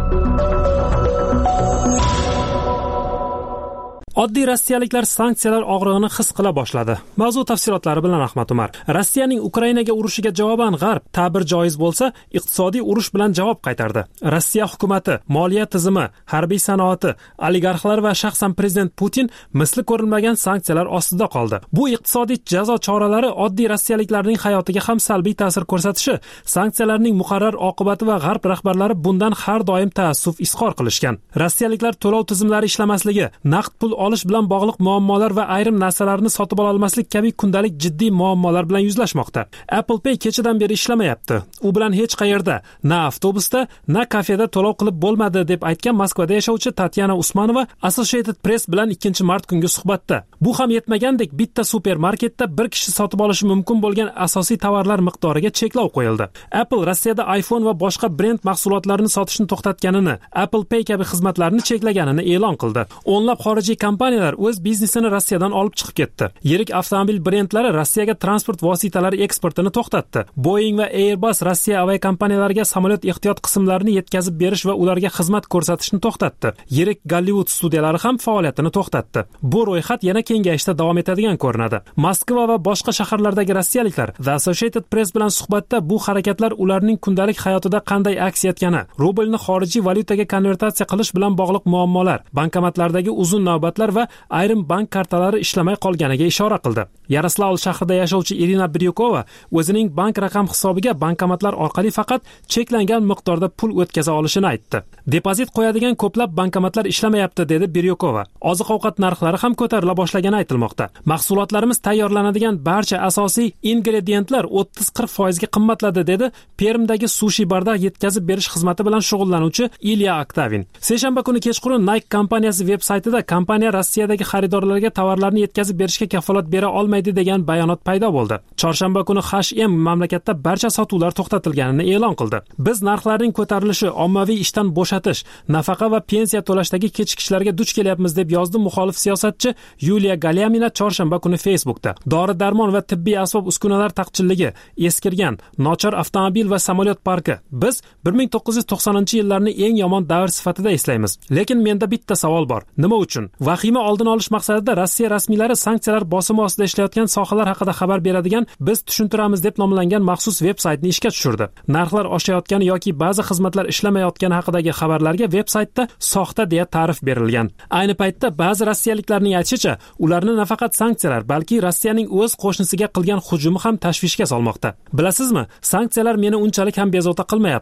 Oddiy rossiyaliklar sanksiyalar og'rig'ini his qila boshladi. Mavzu tafsilotlari bilan Ahmad Umar. Rossiyaning Ukrainaga urushiga javoban G'arb ta'bir joiz bo'lsa, iqtisodiy urush bilan javob qaytardi. Rossiya hukumatı, moliya tizimi, harbiy sanoati, oligarxlar va shaxsan prezident Putin misli ko'rilmagan sanksiyalar ostida qoldi. Bu iqtisodiy jazo choralari oddiy rossiyaliklarning hayotiga ham salbiy ta'sir ko'rsatishi, sanksiyalarning muqarrar oqibati va G'arb rahbarlari bundan har doim taassuf izhor qilishgan. Rossiyaliklar to'lov tizimlari ishlamasligi, naqd pul olish bilan bog'liq muammolar va ayrim narsalarni sotib ola olmaslik kabi kundalik jiddiy muammolar bilan yuzlashmoqda. Apple Pay kechadan beri ishlamayapti. U bilan hech qayerda, na avtobusda, na kafeda to'lov qilib bo'lmadi deb aytgan Moskvada yashovchi Tatyana Usmanova Associated Press bilan 2-mart kungi suhbatda. Bu ham yetmagandek, bitta supermarketda bir kishi sotib olishi mumkin bo'lgan asosiy tovarlar miqdoriga cheklov qo'yildi. Apple Rossiyada iPhone va boshqa brend mahsulotlarini sotishni to'xtatganini, Apple Pay kabi xizmatlarni cheklaganini e'lon qildi. O'nlab xorijiy kompaniyalar o'z biznesini Rossiyadan olib chiqib ketdi. Yirik avtomobil brendlari Rossiyaga transport vositalari eksportini to'xtatdi. Boeing va Airbus Rossiya aviakompaniyalariga samolyot ehtiyot qismlarini yetkazib berish va ularga xizmat ko'rsatishni to'xtatdi. Yirik Gollywood studiyalari ham faoliyatini to'xtatdi. Bu ro'yxat yana kengayishda davom etadigan ko'rinadi. Moskva va boshqa shaharlardagi rossiyaliklar The Associated Press bilan suhbatda bu harakatlar ularning kundalik hayotida qanday aks etgani, rublni xorijiy valyutaga konvertatsiya qilish bilan bog'liq muammolar, bankomatlardagi uzun navbatlar va ayrim bank kartalari ishlamay qolganiga ishora qildi. Yaroslavl shahrida yashovchi Irina Biryukova o'zining bank raqam hisobiga bankomatlar orqali faqat cheklangan miqdorda pul o'tkaza olishini aytdi. Depozit qo'yadigan ko'plab bankomatlar ishlamayapti, dedi Biryukova. Oziq-ovqat narxlari ham ko'tarila boshlagani aytilmoqda. Mahsulotlarimiz tayyorlanadigan barcha asosiy ingredientlar 30-40% ga qimmatladi, dedi Permdagi sushi barda yetkazib berish xizmati bilan shug'ullanuvchi Ilya Aktavin. Seshanba kuni kechqurun Nike kompaniyasi veb-saytida kompaniya Rossiyadagi xaridorlarga tovarlarni yetkazib berishga kafolat bera olmaydi degan bayonot paydo bo'ldi. Chorshanba kuni H&M mamlakatda barcha sotuvlar to'xtatilganini e'lon qildi. Biz narxlarning ko'tarilishi, ommaviy ishdan bo'shatish, nafaqa va pensiya to'lashdagi kechikishlarga duch kelyapmiz, deb yozdi muxolif siyosatchi Yuliya Galyamina chorshanba kuni Facebookda. Dori-darmon va tibbiy asbob-uskunalar taqchilligi, eskirgan, nochor avtomobil va samolyot parki. Biz 1990-yillarni eng yomon davr sifatida eslaymiz. Lekin menda bitta savol bor. Nima uchun? Vahima oldini olish maqsadida Rossiya rasmiylari sanksiyalar bosimi ostida ishlayotgan sohalar haqida xabar beradigan Biz tushuntiramiz deb nomlangan maxsus veb-saytni ishga tushirdi. Narxlar oshayotgani yoki ba'zi xizmatlar ishlamayotgani haqidagi xabarlarga veb-saytda soxta deya ta'rif berilgan. Ayni paytda ba'zi rossiyaliklarning aytishicha, ularni nafaqat sanksiyalar, balki Rossiyaning o'z qo'shnisiga qilgan hujumi ham tashvishga solmoqda. Bilasizmi, sanksiyalar meni unchalik ham bezovta qilmayapti.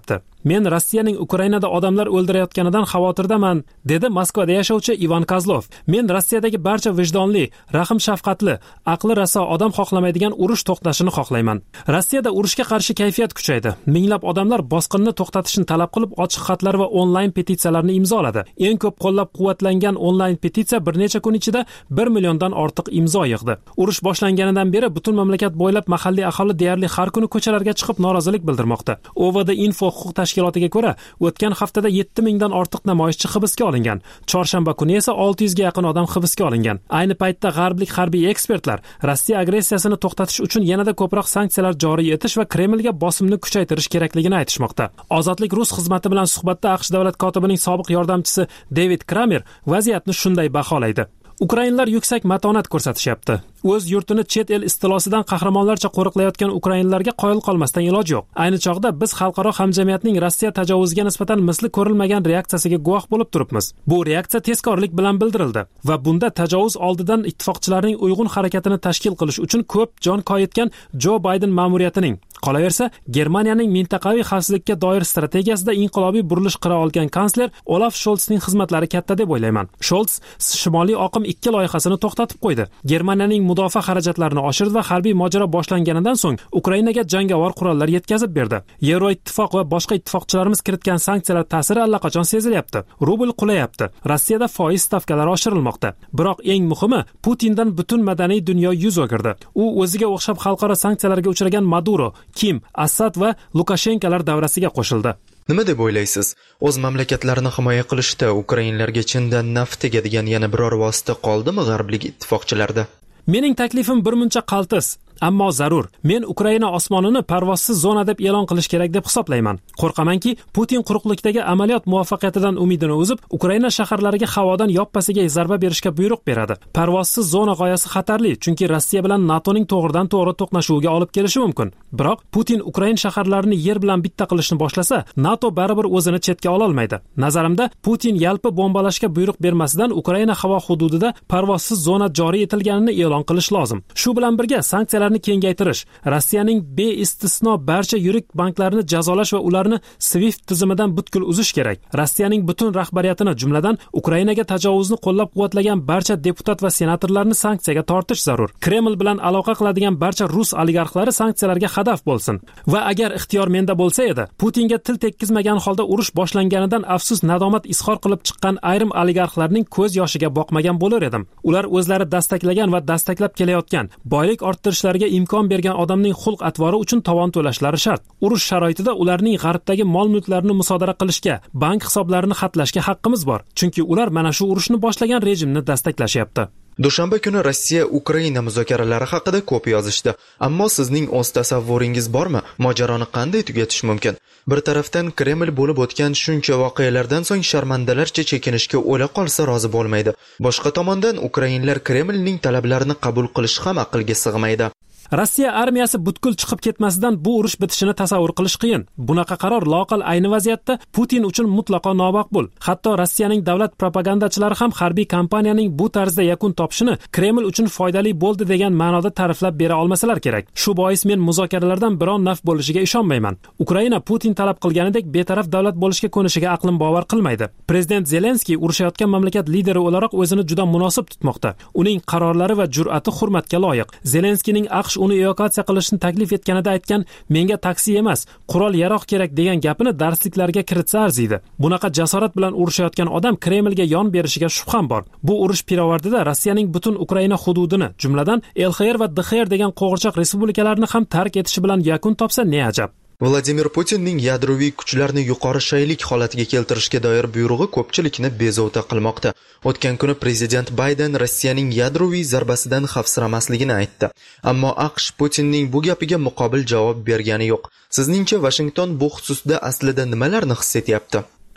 Men Rossiyaning Ukrainada odamlar o'ldirayotganidan xavotirdaman, dedi Moskvada yashovchi Ivan Kozlov. Men Rossiyadagi barcha vijdonli, rahm shafqatli, aqli raso odam xohlamaydigan urush to'xtashini xohlayman. Rossiyada urushga qarshi kayfiyat kuchaydi. Minglab odamlar bosqinni to'xtatishni talab qilib ochiq xatlar va onlayn petitsiyalarni imzoladi. Eng ko'p qo'llab-quvvatlangan onlayn petitsiya bir necha kun ichida 1 milliondan ortiq imzo yig'di. Urush boshlanganidan beri butun mamlakat bo'ylab mahalliy aholi deyarli har kuni ko'chalarga chiqib norozilik bildirmoqda. OVD Info huquq tashkilotiga ko'ra, o'tgan haftada 7000 dan ortiq namoyishchi hibsga olingan. Chorshanba kuni esa 600 ga yaqin odam hibsga olingan. Ayni paytda g'arblik harbiy ekspertlar Rossiya agressiyasini to'xtatish uchun yanada ko'proq sanksiyalar joriy etish va Kremlga bosimni kuchaytirish kerakligini aytishmoqda. Ozodlik Rus xizmati bilan suhbatda AQSh davlat kotibining sobiq yordamchisi David Kramer vaziyatni shunday baholaydi. Ukrainlar yuksak matonat ko'rsatishyapti. O'z yurtini chet el istilosidan qahramonlarcha qo'riqlayotgan ukrainlarga qoyil qolmasdan iloj yo'q. Ayni chog'da biz xalqaro hamjamiyatning Rossiya tajovuziga nisbatan misli ko'rilmagan reaksiyasiga guvoh bo'lib turibmiz. Bu reaksiya tezkorlik bilan bildirildi va bunda tajovuz oldidan ittifoqchilarning uyg'un harakatini tashkil qilish uchun ko'p jon koyitgan Jo Bayden ma'muriyatining, qolaversa Germaniyaning mintaqaviy xavfsizlikka doir strategiyasida inqilobiy burilish qila olgan kansler Olaf Scholzning xizmatlari katta deb o'ylayman. Scholz Shimoliy oqim 2 loyihasini to'xtatib qo'ydi. Germaniyaning mudofaa xarajatlarini oshirdi va harbiy mojaro boshlanganidan so'ng Ukrainaga jangovar qurollar yetkazib berdi. Yevroittifoq va boshqa ittifoqchilarimiz kiritgan sanksiyalar ta'siri allaqachon sezilyapti. Rubl qulayapti. Rossiyada foiz stavkalari oshirilmoqda. Biroq eng muhimi, Putindan butun madaniy dunyo yuz o'girdi. U o'ziga o'xshab xalqaro sanksiyalarga uchragan Maduro, Kim, Assad va Lukashenkolar davrasiga qo'shildi. Nima deb o'ylaysiz? O'z mamlakatlarini himoya qilishda ukrainlarga chindan naf tegadigan yana biror vosita qoldimi g'arblik ittifoqchilarda? Mening taklifim birmuncha qaltis, ammo zarur. Men Ukraina osmonini parvozsiz zona deb e'lon qilish kerak deb hisoblayman. Qo'rqamanki, Putin quruqlikdagi amaliyot muvaffaqiyatidan umidini uzib, Ukraina shaharlariga havodan yoppasiga zarba berishga buyruq beradi. Parvozsiz zona g'oyasi xatarli, chunki Rossiya bilan NATOning to'g'ridan-to'g'ri to'qnashuviga olib kelishi mumkin. Biroq Putin Ukraina shaharlarini yer bilan bitta qilishni boshlasa, NATO baribir o'zini chetga ola olmaydi. Nazarimda, Putin yalpi bombalashga buyruq bermasidan Ukraina havo hududida parvozsiz zona joriy etilganini e'lon qilish lozim. Shu bilan birga sanksiyalarni kengaytirish, Rossiyaning beistisno barcha yirik banklarini jazolash va ularni SWIFT tizimidan butkul uzish kerak. Rossiyaning butun rahbariyatini, jumladan Ukrainaga tajovuzni qo'llab-quvvatlagan barcha deputat va senatorlarni sanksiyaga tortish zarur. Kreml bilan aloqa qiladigan barcha rus oligarxlari sanksiyalarga hadaf bo'lsin. Va agar ixtiyor menda bo'lsa edi, Putinga til tekkizmagan holda urush boshlanganidan afsus nadomat izhor qilib chiqqan ayrim oligarxlarning ko'z yoshiga boqmagan bo'lar edim. Ular o'zlari dastaklagan va dastaklab kelayotgan boylik orttirishlariga imkon bergan odamning xulq-atvori uchun tovon to'lashlari shart. Urush sharoitida ularning g'arbdagi mol-mulklarini musodara qilishga, bank hisoblarini xatlashga haqqimiz bor, chunki ular mana shu urushni boshlagan rejimni dastaklashyapti. Dushanba kuni Rossiya Ukraina muzokaralari haqida ko'p yozishdi. Ammo sizning o'z tasavvuringiz bormi? Mojaroni qanday tugatish mumkin? Bir tarafdan Kreml bo'lib o'tgan shuncha voqealardan so'ng sharmandalarcha chekinishga o'la qolsa rozi bo'lmaydi. Boshqa tomondan Ukrainlar Kremlning talablarini qabul qilish ham aqlga sig'maydi. Rossiya armiyasi butkul chiqib ketmasidan bu urush bitishini tasavvur qilish qiyin. Bunaqa qaror loqal ayni vaziyatda Putin uchun mutlaqo nomaqbul. Hatto Rossiyaning davlat propagandachilari ham harbiy kampaniyaning bu tarzda yakun topishini Kreml uchun foydali bo'ldi degan ma'noda ta'riflab bera olmasalar kerak. Shu bois men muzokaralardan biron naf bo'lishiga ishonmayman. Ukraina Putin talab qilganidek betaraf davlat bo'lishga ko'nishiga aqlim bovar qilmaydi. Prezident Zelenskiy urushayotgan mamlakat lideri o'laroq o'zini juda munosib tutmoqda. Uning qarorlari va jur'ati hurmatga loyiq. Zelenskiyning AQSh uni evakuatsiya qilishni taklif etganida aytgan, menga taksi emas, qurol yaroq kerak degan gapini darsliklarga kiritsa arziydi. Bunaqa jasorat bilan urushayotgan odam Kremlga yon berishiga shubham bor. Bu urush pirovardida Rossiyaning butun Ukraina hududini, jumladan LXR va DXR degan qo'g'irchoq respublikalarni ham tark etishi bilan yakun topsa ne ajab. Vladimir Putinning yadroviy kuchlarni yuqori shaylik holatiga keltirishga doir buyrug'i ko'pchilikni bezovta qilmoqda. O'tgan kuni prezident Bayden Rossiyaning yadroviy zarbasidan xavfsiramasligini aytdi. Ammo AQSh Putinning bu gapiga muqobil javob bergani yo'q. Sizningcha Washington bu xususda aslida nimalarni his etyapti?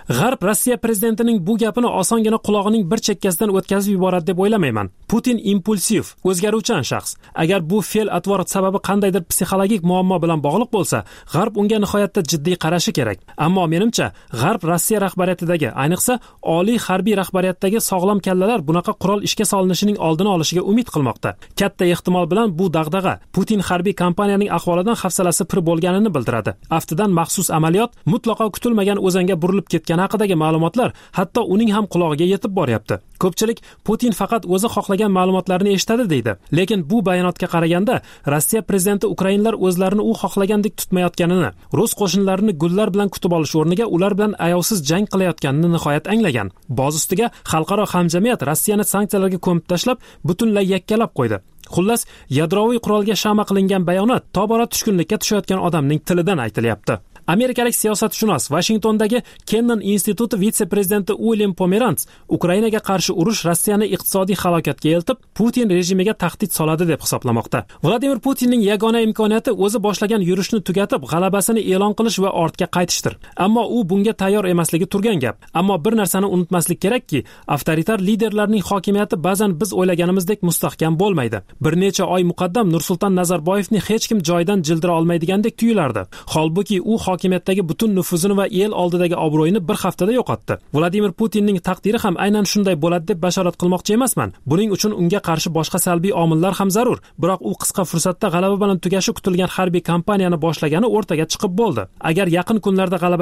G'arb Rossiya prezidentining bu gapini osongina qulog'ining bir chekkasidan o'tkazib yuboradi deb o'ylamayman. Putin impulsiv, o'zgaruvchan shaxs. Agar bu fe'l-atvor sababi qandaydir psixologik muammo bilan bog'liq bo'lsa, G'arb unga nihoyatda jiddiy qarashi kerak. Ammo menimcha, G'arb Rossiya rahbariyatidagi, ayniqsa oliy harbiy rahbariyatdagi sog'lom kallalar bunaqa qurol ishga solinishining oldini olishiga umid qilmoqda. Katta ehtimol bilan bu dag'dag'a Putin harbiy kompaniyaning ahvolidan hafsalasi pir bo'lganini bildiradi. Aftidan maxsus amaliyot mutlaqo kutilmagan o'zanga burilib ketgani haqidagi ma'lumotlar hatto uning ham qulog'iga yetib boryapti. Ko'pchilik Putin faqat o'zi xohlagan ma'lumotlarni eshitadi deydi. Lekin bu bayonotga qaraganda Rossiya prezidenti ukrainlar o'zlarini u xohlagandek tutmayotganini, rus qo'shinlarini gullar bilan kutib olish o'rniga ular bilan ayovsiz jang qilayotganini nihoyat anglagan. Boz ustiga xalqaro hamjamiyat Rossiyani sanksiyalarga ko'mib tashlab, butunlay yakkalab qo'ydi. Xullas, yadroviy qurolga shama qilingan bayonot tobora tushkunlikka tushayotgan odamning tilidan aytilyapti. Amerikalik siyosatshunos Washingtondagi Kennan instituti vitse-prezidenti William Pomerantz Ukrainaga qarshi urush Rossiyani iqtisodiy halokatga eltib, Putin rejimiga tahdid soladi deb hisoblamoqda. Vladimir Putinning yagona imkoniyati o'zi boshlagan yurishni tugatib, g'alabasini e'lon qilish va ortga qaytishdir. Ammo u bunga tayyor emasligi turgan gap. Ammo bir narsani unutmaslik kerakki, avtoritar liderlarning hokimiyati ba'zan biz o'ylaganimizdek mustahkam bo'lmaydi. Bir necha oy muqaddam Nursulton Nazarboyevni hech kim joyidan jildira olmaydigandek tuyulardi. Holbuki u hokimiyatdagi butun nufuzini va el oldidagi obro'yini bir haftada yo'qotdi. Vladimir Putinning taqdiri ham aynan shunday bo'ladi deb bashorat qilmoqchi emasman. Buning uchun unga qarshi boshqa salbiy omillar ham zarur. Biroq u qisqa fursatda g'alaba bilan tugashi kutilgan harbiy kampaniyani boshlagani o'rtaga chiqib bo'ldi. Agar yaqin kunlarda g'alaba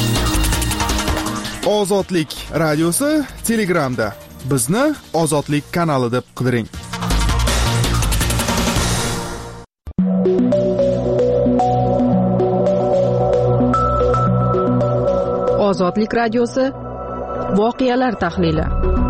Ozodlik radiosi Telegramda. Bizni Ozodlik kanali deb qidiring. Ozodlik radiosi voqealar tahlili.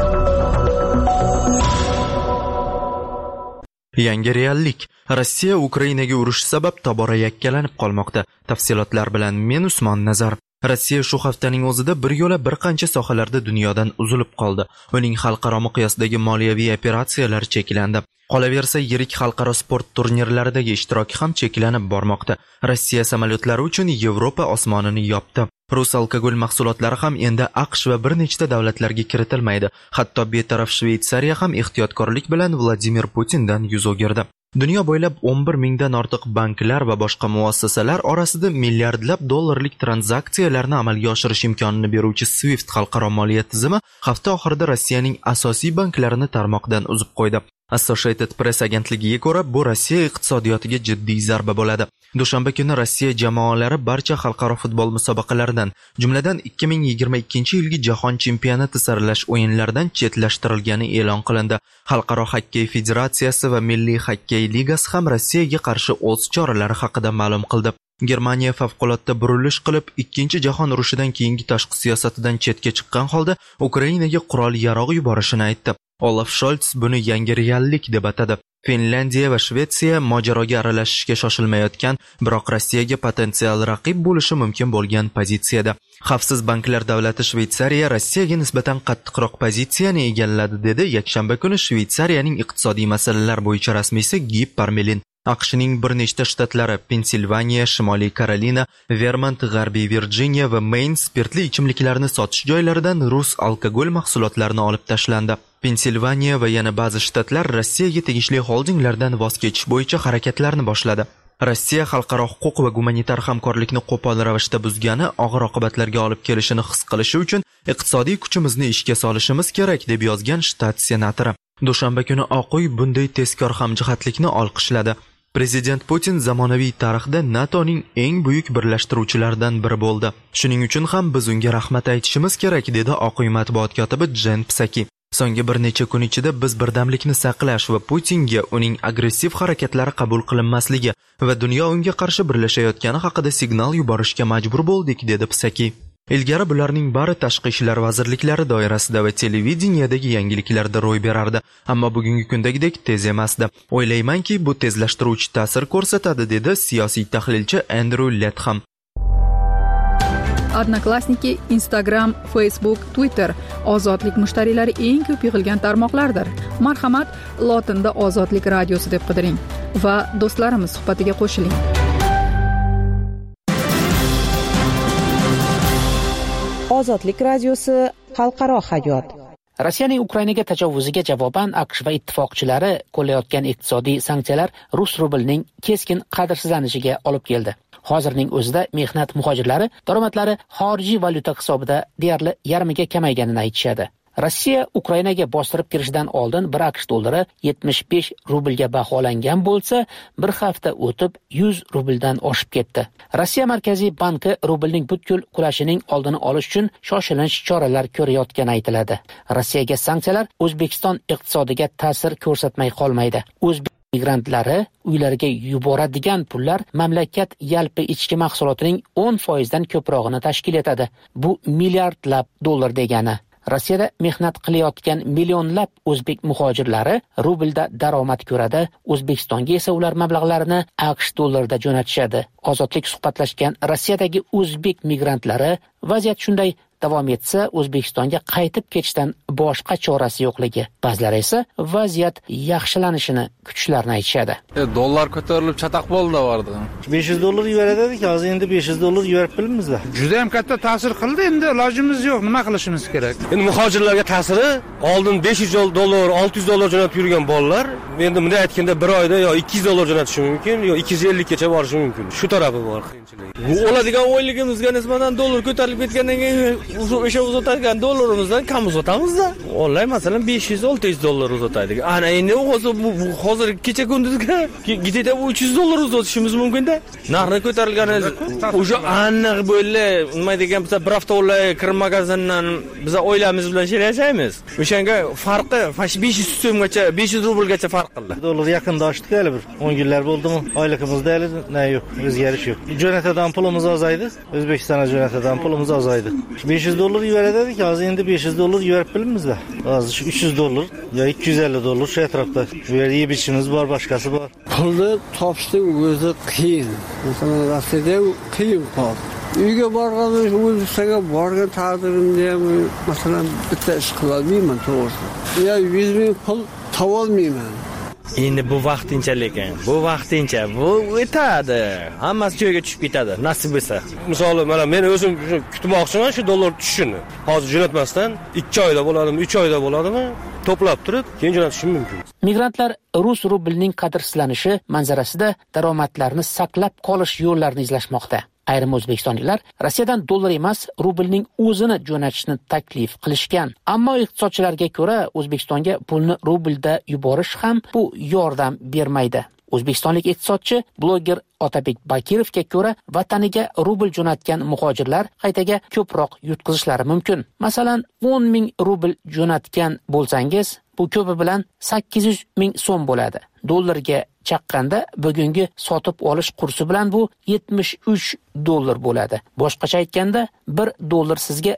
Yangi reallik. Rossiya Ukrainaga urush sabab tobora yakkalanib qolmoqda. Tafsilotlar bilan men Usmon Nazar. Rossiya shu haftaning o'zida bir yo'la bir qancha sohalarda dunyodan uzilib qoldi. Uning xalqaro miqyosdagi moliyaviy operatsiyalari cheklandi. Qolaversa, yirik xalqaro sport turnirlaridagi ishtiroki ham cheklanib bormoqda. Rossiya samolyotlari uchun Yevropa osmonini yopdi. Rus alkogol mahsulotlari ham endi AQSh va bir nechta davlatlarga kiritilmaydi. Hatto betaraf Shveysariya ham ehtiyotkorlik bilan Vladimir Putindan yuz o'girdi. Dunyo bo'ylab 11 mingdan ortiq banklar va boshqa muassasalar orasida milliardlab dollarlik tranzaksiyalarni amalga oshirish imkonini beruvchi SWIFT xalqaro moliya tizimi hafta oxirida Rossiyaning asosiy banklarini tarmoqdan uzib qo'ydi. Associated Press agentligiga ko'ra, bu Rossiya iqtisodiyotiga jiddiy zarba bo'ladi. Dushanba kuni Rossiya jamoalari barcha xalqaro futbol musobaqalaridan, jumladan 2022-yilgi Jahon chempionati saralash o'yinlaridan chetlashtirilgani e'lon qilindi. Xalqaro xokkey federatsiyasi va Milliy xokkey ligasi ham Rossiyaga qarshi o'z choralari haqida ma'lum qildi. Germaniya favqulodda burilish qilib, Ikkinchi jahon urushidan keyingi tashqi siyosatidan chetga chiqqan holda Ukrainaga qurol-yarog' yuborishini aytdi. Olaf Scholz buni yangi reallik deb atadi. Finlandiya va Shvetsiya mojaroga aralashishga shoshilmayotgan, biroq Rossiyaga potensial raqib bo'lishi mumkin bo'lgan pozitsiyada. Xavfsiz banklar davlati Shveysariya Rossiyaga nisbatan qattiqroq pozitsiyani egalladi, dedi yakshanba kuni Shveysariyaning iqtisodiy masalalar bo'yicha rasmiysi Gib Parmelin. AQShning bir nechta shtatlari Pensilvaniya, Shimoliy Karolina, Vermont, G'arbiy Virjiniya va Mayn spirtli ichimliklarni sotish joylaridan rus alkogol mahsulotlarini olib tashlandi. Pensilvaniya va yana ba'zi shtatlar Rossiyaga tegishli xoldinglardan voz kechish bo'yicha harakatlarni boshladi. Rossiya xalqaro huquq va gumanitar hamkorlikni qo'pol ravishda buzgani og'ir oqibatlarga olib kelishini his qilishi uchun iqtisodiy kuchimizni ishga solishimiz kerak, deb yozgan shtat senatori. Dushanba kuni Oq uy bunday tezkor hamjihatlikni olqishladi. Prezident Putin zamonaviy tarixda NATOning eng buyuk birlashtiruvchilaridan biri bo'ldi. Shuning uchun ham biz unga rahmat aytishimiz kerak, dedi Oq uy matbuot kotibi Jen Psaki. So'nggi bir necha kun ichida biz birdamlikni saqlash va Putinga uning agressiv harakatlari qabul qilinmasligi va dunyo unga qarshi birlashayotgani haqida signal yuborishga majbur bo'ldik, dedi Psaki. Ilgari bularning bari tashqi ishlar vazirliklari doirasida va televideniyadagi yangiliklarda ro'y berardi, ammo bugungi kundagidek tez emasdi. O'ylaymanki, bu tezlashtiruvchi ta'sir ko'rsatadi, dedi siyosiy tahlilchi Andrew Latham. Odnoklassniki, Instagram, Facebook, Twitter ozodlik mushtariylari eng ko'p yig'ilgan tarmoqlardir. Marhamat, lotinda Ozodlik radiosi deb qidiring va do'stlarimiz suhbatiga qo'shiling. Ozodlik radiosi xalqaro hayot. Rossiyaning Ukrainaga tajovuziga javoban AQSh va ittifoqchilari qo'llayotgan iqtisodiy sanksiyalar rus rublining keskin qadrsizlanishiga olib keldi. Hozirning o'zida mehnat muhojirlari daromadlari xorijiy valyuta hisobida deyarli yarmiga kamayganini aytishadi. Rossiya Ukrainaga bostirib kirishidan oldin bir AQSh dollari 75 rublga baholangan bo'lsa, bir hafta o'tib 100 rubldan oshib ketdi. Rossiya Markaziy banki rublning butkul qulashining oldini olish uchun shoshilinch choralar ko'rayotgani aytiladi. Rossiyaga sanksiyalar O'zbekiston iqtisodiga ta'sir ko'rsatmay qolmaydi. O'zbek migrantlari uylariga yuboradigan pullar mamlakat yalpi ichki mahsulotining 10% dan ko'prog'ini tashkil etadi. Bu milliardlab dollar degani. Rossiyada mehnat qilayotgan millionlab o'zbek muhojirlari rublda daromad ko'radi, O'zbekistonga esa ular mablag'larini AQSh dollarida jo'natishadi. Ozodlik suhbatlashgan Rossiyadagi o'zbek migrantlari vaziyat shunday davom etsa, O'zbekistonga qaytib ketishdan boshqa chorasi yo'qligi. Ba'zilari esa vaziyat yaxshilanishini kutishlarini aytishadi. Dollar ko'tarilib chataq bo'ldi vardi. 500 dollar yuboradi-ku, hozir endi 500 dollar yuborib bilamizda. Juda ham katta ta'sir qildi, endi ilojimiz yo'q, nima qilishimiz kerak? Endi muhojirlarga ta'siri oldin 500 dollar, 600 dollar jo'natib yurgan bolalar endi bunday aytganda bir oyda yo 200 dollar jo'natishi mumkin, yo 250 gacha borishi mumkin. Shu tarafi bor qiyinchilik. Bu oladigan oyligimizga nisbatan dollar ko'tarilib ketgandan keyin o'sha uzatgan dollarimizdan kam uzatamizda. Onlay masalan 500-600 dollar uzataydik. Ana endi hozir kecha kunduzga gidida 300 dollar uzatishimiz mumkin-da. Narxi ko'tarilgani o'sha aniq bo'ldi. Nima degan bo'lsa, bir hafta o'lay kir magazindan biz oilamiz bilan yashaymiz. O'shanga farqi 500 so'mgacha, 500 rublgacha farq qildi. Dollar yaqinda oshdi hali bir 10 yillar bo'ldimi? Oyligimizda hali yo'q, o'zgarish yo'q. Jo'natadan pulimiz ozaydi, O'zbekistonga jo'natadan pulimiz ozaydi. 500 dollar yuboradi-ku, hozir endi 500 dollar yuborib bilamizda. Hozir 300 dollar yo 250 dollar shu atrofda. Bu yerda yeb-ichishimiz bor, boshqasi bor. Pulni topishning o'zi qiyin. Masalan, Rossiyada qiyin qoldi. Uyga borganim, O'zbekistonga borgan taqdirimda ham masalan bitta ish qila olmayman to'g'risi. Ya 100 ming pul topolmayman. Endi bu vaqtinchalik ekan. Bu vaqtincha, bu o'tadi. Hammasi joyiga tushib ketadi, nasib bo'lsa. Misol, mana men o'zim kutmoqchiman shu dollar tushishini. Hozir jo'natmasdan 2 oyda bo'ladimi, 3 oyda bo'ladimi, to'plab turib, keyin jo'natishim mumkin. Migrantlar rus rublining qadrsizlanishi manzarasida daromadlarni saqlab qolish yo'llarini izlashmoqda. Ayrim o'zbekistonliklar Rossiyadan dollar emas, rublning o'zini jo'natishni taklif qilishgan. Ammo iqtisodchilarga ko'ra, O'zbekistonga pulni rublda yuborish ham bu yordam bermaydi. O'zbekistonlik iqtisodchi bloger Otabek Bakirovga ko'ra, vataniga rubl jo'natgan muhojirlar qaytaga ko'proq yutqizishlari mumkin. Masalan, 10 ming rubl jo'natgan bo'lsangiz, bu ko'pi bilan 800 ming so'm bo'ladi. Dollarga chaqqanda bugungi sotib olish kursi bilan bu 73 dollar bo'ladi. Boshqacha aytganda, 1 dollar sizga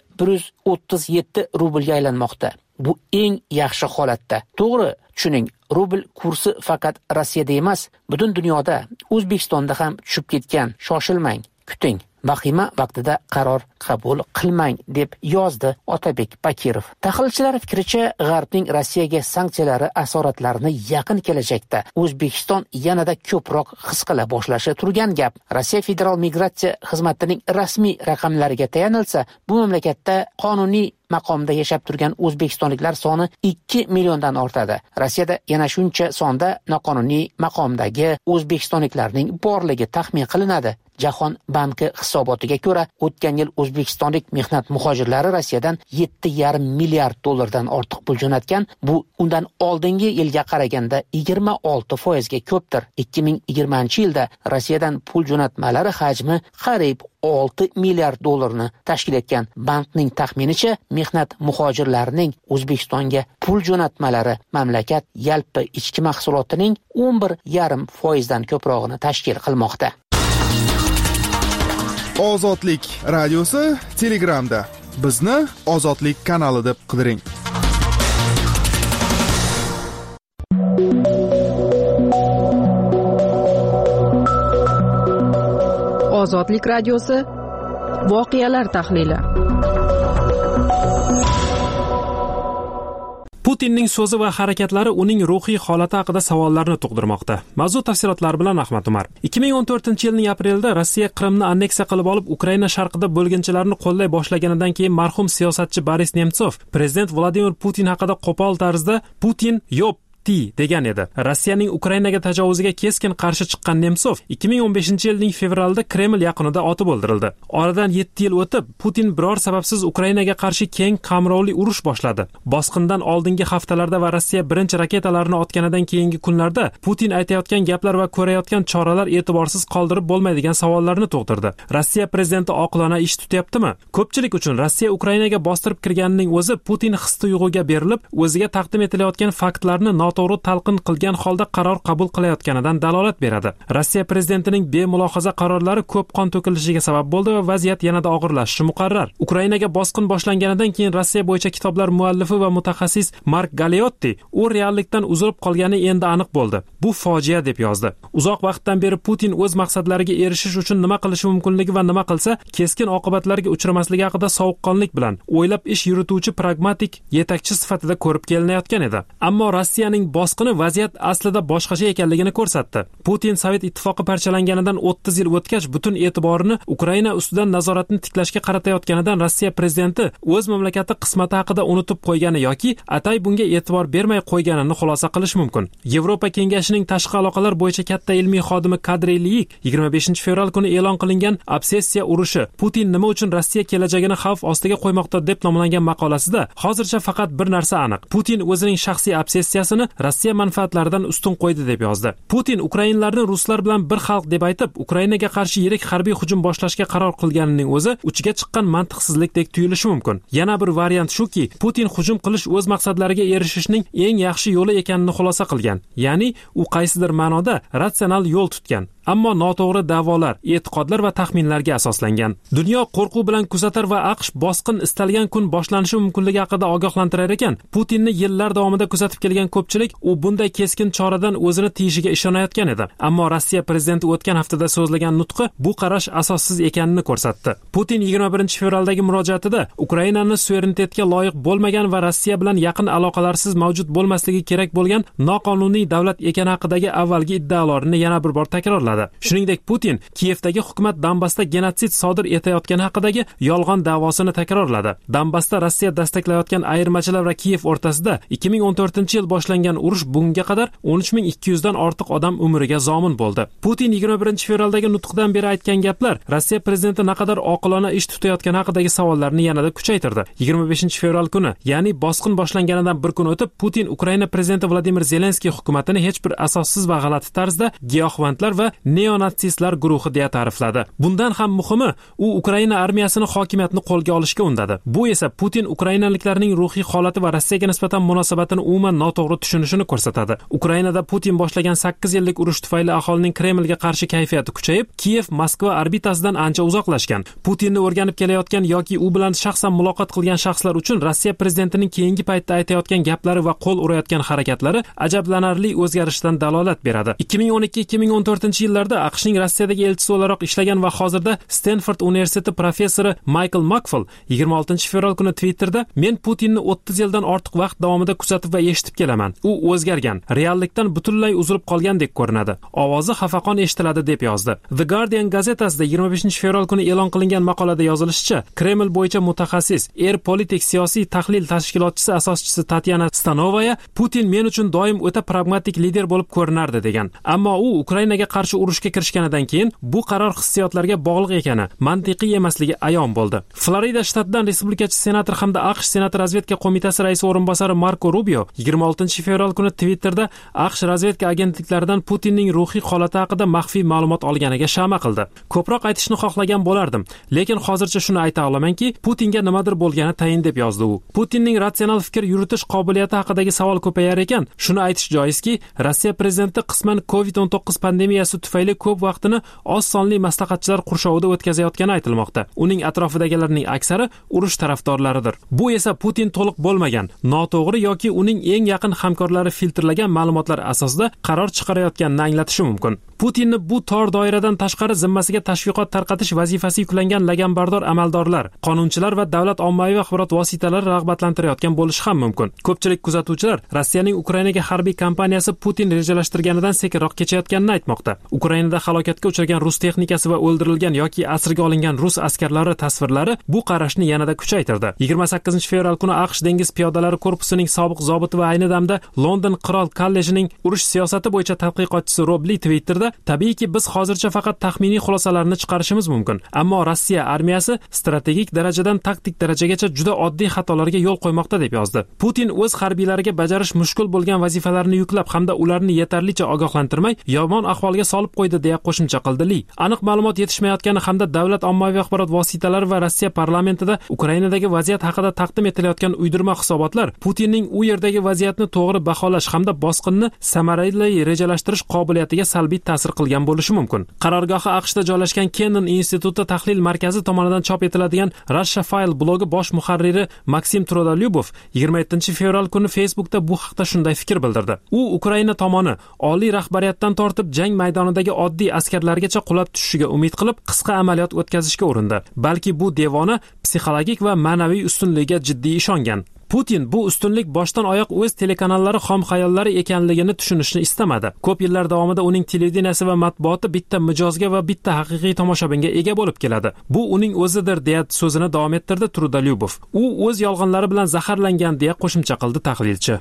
137 rublga aylanmoqda. Bu eng yaxshi holatda. To'g'ri, tushuning, rubl kursi faqat Rossiyada emas, butun dunyoda, O'zbekistonda ham tushib ketgan. Shoshilmang, kuting. Vahima vaqtida qaror qabul qilmang, deb yozdi Otabek Bakirov. Tahlilchilar fikricha, G'arbning Rossiyaga sanksiyalari asoratlarini yaqin kelajakda O'zbekiston yanada ko'proq his qila boshlashi turgan gap. Rossiya Federal migratsiya xizmatining rasmiy raqamlariga tayanilsa, bu mamlakatda qonuniy maqomda yashab turgan o'zbekistonliklar soni 2 milliondan ortadi. Rossiyada yana shuncha sonda noqonuniy maqomdagi o'zbekistonliklarning borligi taxmin qilinadi. Jahon banki hisobotiga ko'ra, o'tgan yil o'zbekistonlik mehnat muhojirlari Rossiyadan 7,5 milliard dollardan ortiq pul jo'natgan. Bu undan oldingi yilga qaraganda 26% ga ko'pdir. 2020-yilda Rossiyadan pul jo'natmalari hajmi qariyb 6 milliard dollarni tashkil etgan. Bankning taxminicha, mehnat muhojirlarining O'zbekistonga pul jo'natmalari mamlakat yalpi ichki mahsulotining 11,5% dan ko'prog'ini tashkil qilmoqda. Ozodlik radiosi Telegramda. Bizni Ozodlik kanali deb qidiring. Ozodlik radiosi voqealar tahlili. Putinning so'zi va harakatlari uning ruhiy holati haqida savollarni tug'dirmoqda. Mavzu tafsilotlari bilan Ahmad Umar. 2014-yilning aprelida Rossiya Qrimni anneksiya qilib olib, Ukraina sharqida bo'lginchilarni qo'llay boshlaganidan keyin marhum siyosatchi Boris Nemtsov prezident Vladimir Putin haqida qo'pol tarzda Putin degan edi. Rossiyaning Ukrainaga tajovuziga keskin qarshi chiqqan Nemtsov 2015-yilning fevralida Kreml yaqinida otib o'ldirildi. Oradan 7 yil o'tib, Putin biror sababsiz Ukrainaga qarshi keng qamrovli urush boshladi. Bosqindan oldingi haftalarda va Rossiya birinchi raketalarini otganidan keyingi kunlarda Putin aytayotgan gaplar va ko'rayotgan choralar e'tiborsiz qoldirib bo'lmaydigan savollarni tug'dirdi. Rossiya prezidenti oqilona ish tutyaptimi? Ko'pchilik uchun Rossiya Ukrainaga bostirib kirganining o'zi Putin his-tuyg'uga berilib, o'ziga taqdim etilayotgan faktlarni to'g'ri talqin qilgan holda qaror qabul qilayotganidan dalolat beradi. Rossiya prezidentining bemulohaza qarorlari ko'p qon to'kilishiga sabab bo'ldi va vaziyat yanada og'irlashishi muqarrar. Ukrainaga bosqin boshlanganidan keyin Rossiya bo'yicha kitoblar muallifi va mutaxassis Mark Galeotti u reallikdan uzilib qolgani endi aniq bo'ldi. Bu fojia deb yozdi. Uzoq vaqtdan beri Putin o'z maqsadlariga erishish uchun nima qilishi mumkinligi va nima qilsa keskin oqibatlarga uchramasligi haqida sovuqqonlik bilan o'ylab ish yurituvchi pragmatik yetakchi sifatida ko'rib kelinayotgan edi. Ammo Rossiyaning bosqini vaziyat aslida boshqacha ekanligini ko'rsatdi. Putin Sovet ittifoqi parchalanganidan 30 yil o'tgach butun e'tiborini Ukraina ustidan nazoratni tiklashga qaratayotganidan Rossiya prezidenti o'z mamlakati qismati haqida unutib qo'ygani yoki atay bunga e'tibor bermay qo'yganini xulosa qilish mumkin. Yevropa kengashining tashqi aloqalar bo'yicha katta ilmiy xodimi Kadri Liyik 25-fevral kuni e'lon qilingan obsessiya urushi Putin nima uchun Rossiya kelajagini xavf ostiga qo'ymoqda deb nomlangan maqolasida hozircha faqat bir narsa aniq. Putin o'zining shaxsiy obsessiyasini Rossiya manfaatlaridan ustun qo'ydi deb yozdi. Putin ukrainlarni ruslar bilan bir xalq deb aytib, Ukrainaga qarshi yirik harbiy hujum boshlashga qaror qilganining o'zi uchiga chiqqan mantiqsizlikdek tuyulishi mumkin. Yana bir variant shuki, Putin hujum qilish o'z maqsadlariga erishishning eng yaxshi yo'li ekanini xulosa qilgan. Ya'ni u qaysidir ma'noda ratsional yo'l tutgan. Ammo noto'g'ri da'volar, e'tiqodlar va taxminlarga asoslangan. Dunyo qo'rquv bilan kuzatar va AQSh bosqin istalgan kun boshlanishi mumkinligi haqida ogohlantirar ekan, Putinni yillar davomida kuzatib kelgan ko'pchilik u bunday keskin choradan o'zini tiyishiga ishonayotgan edi. Ammo Rossiya prezidenti o'tgan haftada so'zlagan nutqi bu qarash asossiz ekanini ko'rsatdi. Putin 21-fevraldagi murojaatida Ukrainani suverenitetga loyiq bo'lmagan va Rossiya bilan yaqin aloqalarsiz mavjud bo'lmasligi kerak bo'lgan noqonuniy davlat ekani haqidagi avvalgi iddaolarini yana bir bor takrorladi. Shuningdek, Putin Kiyevdagi hukumat Donbassda genotsid sodir etayotgani haqidagi yolg'on da'vosini takrorladi. Donbassda Rossiya dastaklayotgan ayirmachilar va Kiyev o'rtasida 2014-yil boshlangan urush bunga qadar 13200 dan ortiq odam umriga zomin bo'ldi. Putin 21-fevraldagi nutqidan beri aytgan gaplar Rossiya prezidenti naqadar oqilona ish tutayotgani haqidagi savollarni yanada kuchaytirdi. 25-fevral kuni, ya'ni bosqin boshlanganidan bir kun o'tib, Putin Ukraina prezidenti Vladimir Zelenskiy hukumatini hech bir asossiz va g'alati tarzda giyohvandlar va neonatsistlar guruhi deya ta'rifladi. Bundan ham muhimi, u Ukraina armiyasini hokimiyatni qo'lga olishga undadi. Bu esa Putin ukrainaliklarning ruhiy holati va Rossiyaga nisbatan munosabatini umuman noto'g'ri tushunishini ko'rsatadi. Ukrainada Putin boshlagan 8 yillik urush tufayli aholining Kremlga qarshi kayfiyati kuchayib, Kiyev Moskva orbitasidan ancha uzoqlashgan. Putinni o'rganib kelayotgan yoki u bilan shaxsan muloqot qilgan shaxslar uchun Rossiya prezidentining keyingi paytda aytayotgan gaplari va qo'l urayotgan harakatlari ajablanarli o'zgarishdan dalolat beradi. 2012-2014-yillarda AQShning Rossiyadagi elchisi o'laroq ishlagan va hozirda Stanford universiteti professori Michael Makfall 26-fevral kuni Twitterda "Men Putinni 30 yildan ortiq vaqt davomida kuzatib va eshitib kelaman. U o'zgargan, reallikdan butunlay uzilib qolgandek ko'rinadi. Ovozi xafaqon eshitiladi" deb yozdi. The Guardian gazetasida 25-fevral kuni e'lon qilingan maqolada yozilishicha, Kreml bo'yicha mutaxassis, Air Politics siyosiy tahlil tashkilotchisi asoschisi Tatyana Stanovaya Putin men uchun doim o'ta pragmatik lider bo'lib ko'rinardi degan. Ammo u Ukrainaga qarshi urushga kirishganidan keyin bu qaror hissiyotlarga bog'liq ekani, mantiqiy emasligi ayon bo'ldi. Florida shtatidan respublikachi senator hamda AQSh Senat razvedka qo'mitasi raisi o'rinbosari Marco Rubio 26-fevral kuni Twitterda AQSh razvedka agentliklaridan Putinning ruhiy holati haqida maxfiy ma'lumot olganiga shama qildi. Ko'proq aytishni xohlagan bo'lardim, lekin hozircha shuni ayta olamanki, Putinga nimadir bo'lgani tayin deb yozdi u. Putinning ratsional fikr yuritish qobiliyati haqidagi savol ko'payar ekan, shuni aytish joizki, Rossiya prezidenti qisman COVID-19 pandemiyasi tufayli ko'p vaqtini oz sonli maslahatchilar qurshovida o'tkazayotgani aytilmoqda. Uning atrofidagilarning aksari urush tarafdorlaridir. Bu esa Putin to'liq bo'lmagan, noto'g'ri yoki uning eng yaqin hamkorlari filtrlagan ma'lumotlar asosida qaror chiqarayotganini anglatishi mumkin. Putinni bu tor doiradan tashqari zimmasiga tashviqot tarqatish vazifasi yuklangan laganbardor amaldorlar, qonunchilar va davlat ommaviy axborot vositalari rag'batlantirayotgan bo'lishi ham mumkin. Ko'pchilik kuzatuvchilar Rossiyaning Ukrainaga harbiy kampaniyasi Putin rejalashtirganidan sekinroq kechayotganini aytmoqda. Ukrainada halokatga uchragan rus texnikasi va o'ldirilgan yoki asirga olingan rus askarlari tasvirlari bu qarashni yanada kuchaytirdi. 28-fevral kuni AQSh dengiz piyodalari korpusining sobiq zobiti va ayni damda London qirol kollejining urush siyosati bo'yicha tadqiqotchisi Rob Lee Twitterda tabiiyki biz hozircha faqat taxminiy xulosalarni chiqarishimiz mumkin, ammo Rossiya armiyasi strategik darajadan taktik darajagacha juda oddiy xatolarga yo'l qo'ymoqda deb yozdi. Putin o'z harbiylariga bajarish mushkul bo'lgan vazifalarni yuklab hamda ularni yetarlicha ogohlantirmay yomon ahvolga solib qo'ydi deya qo'shimcha qildi Lee. Aniq ma'lumot yetishmayotgani hamda davlat ommaviy axborot vositalari va Rossiya parlamentida Ukrainadagi vaziyat haqida taqdim etilayotgan uydirma hisobotlar Putinning u yerdagi vaziyatni to'g'ri baholash hamda bosqinni samarali rejalashtirish qobiliyatiga salbiy ta'sir qilgan bo'lishi mumkin. Qarorgohi AQShda joylashgan Kennan instituti tahlil markazi tomonidan chop etiladigan Russia File blogi bosh muharriri Maksim Trudolyubov 27-fevral kuni Facebookda bu haqda shunday fikr bildirdi. U Ukraina tomoni oliy rahbariyatdan tortib jang maydonidagi oddiy askarlargacha qulab tushishiga umid qilib qisqa amaliyot o'tkazishga urindi. Balki bu devona psixologik va ma'naviy ustunligiga jiddiy ishongan. Putin bu ustunlik boshdan oyoq o'z telekanallari xom xayollari ekanligini tushunishni istamadi. Ko'p yillar davomida uning televideniyasi va matbuoti bitta mijozga va bitta haqiqiy tomoshabinga ega bo'lib keladi. Bu uning o'zidir deya so'zini davom ettirdi Trudolyubov. U o'z yolg'onlari bilan zaharlangan deya qo'shimcha qildi tahlilchi.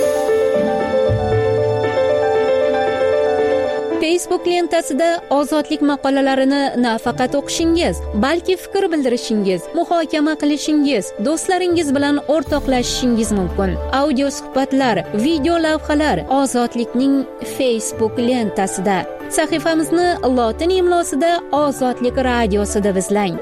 Facebook lentasida ozodlik maqolalarini nafaqat o'qishingiz, balki fikr bildirishingiz, muhokama qilishingiz, do'stlaringiz bilan o'rtoqlashishingiz mumkin. Audio suhbatlar, video lavhalar Ozodlikning Facebook lentasida. Sahifamizni lotin imlosida Ozodlik radiosi deb izlang.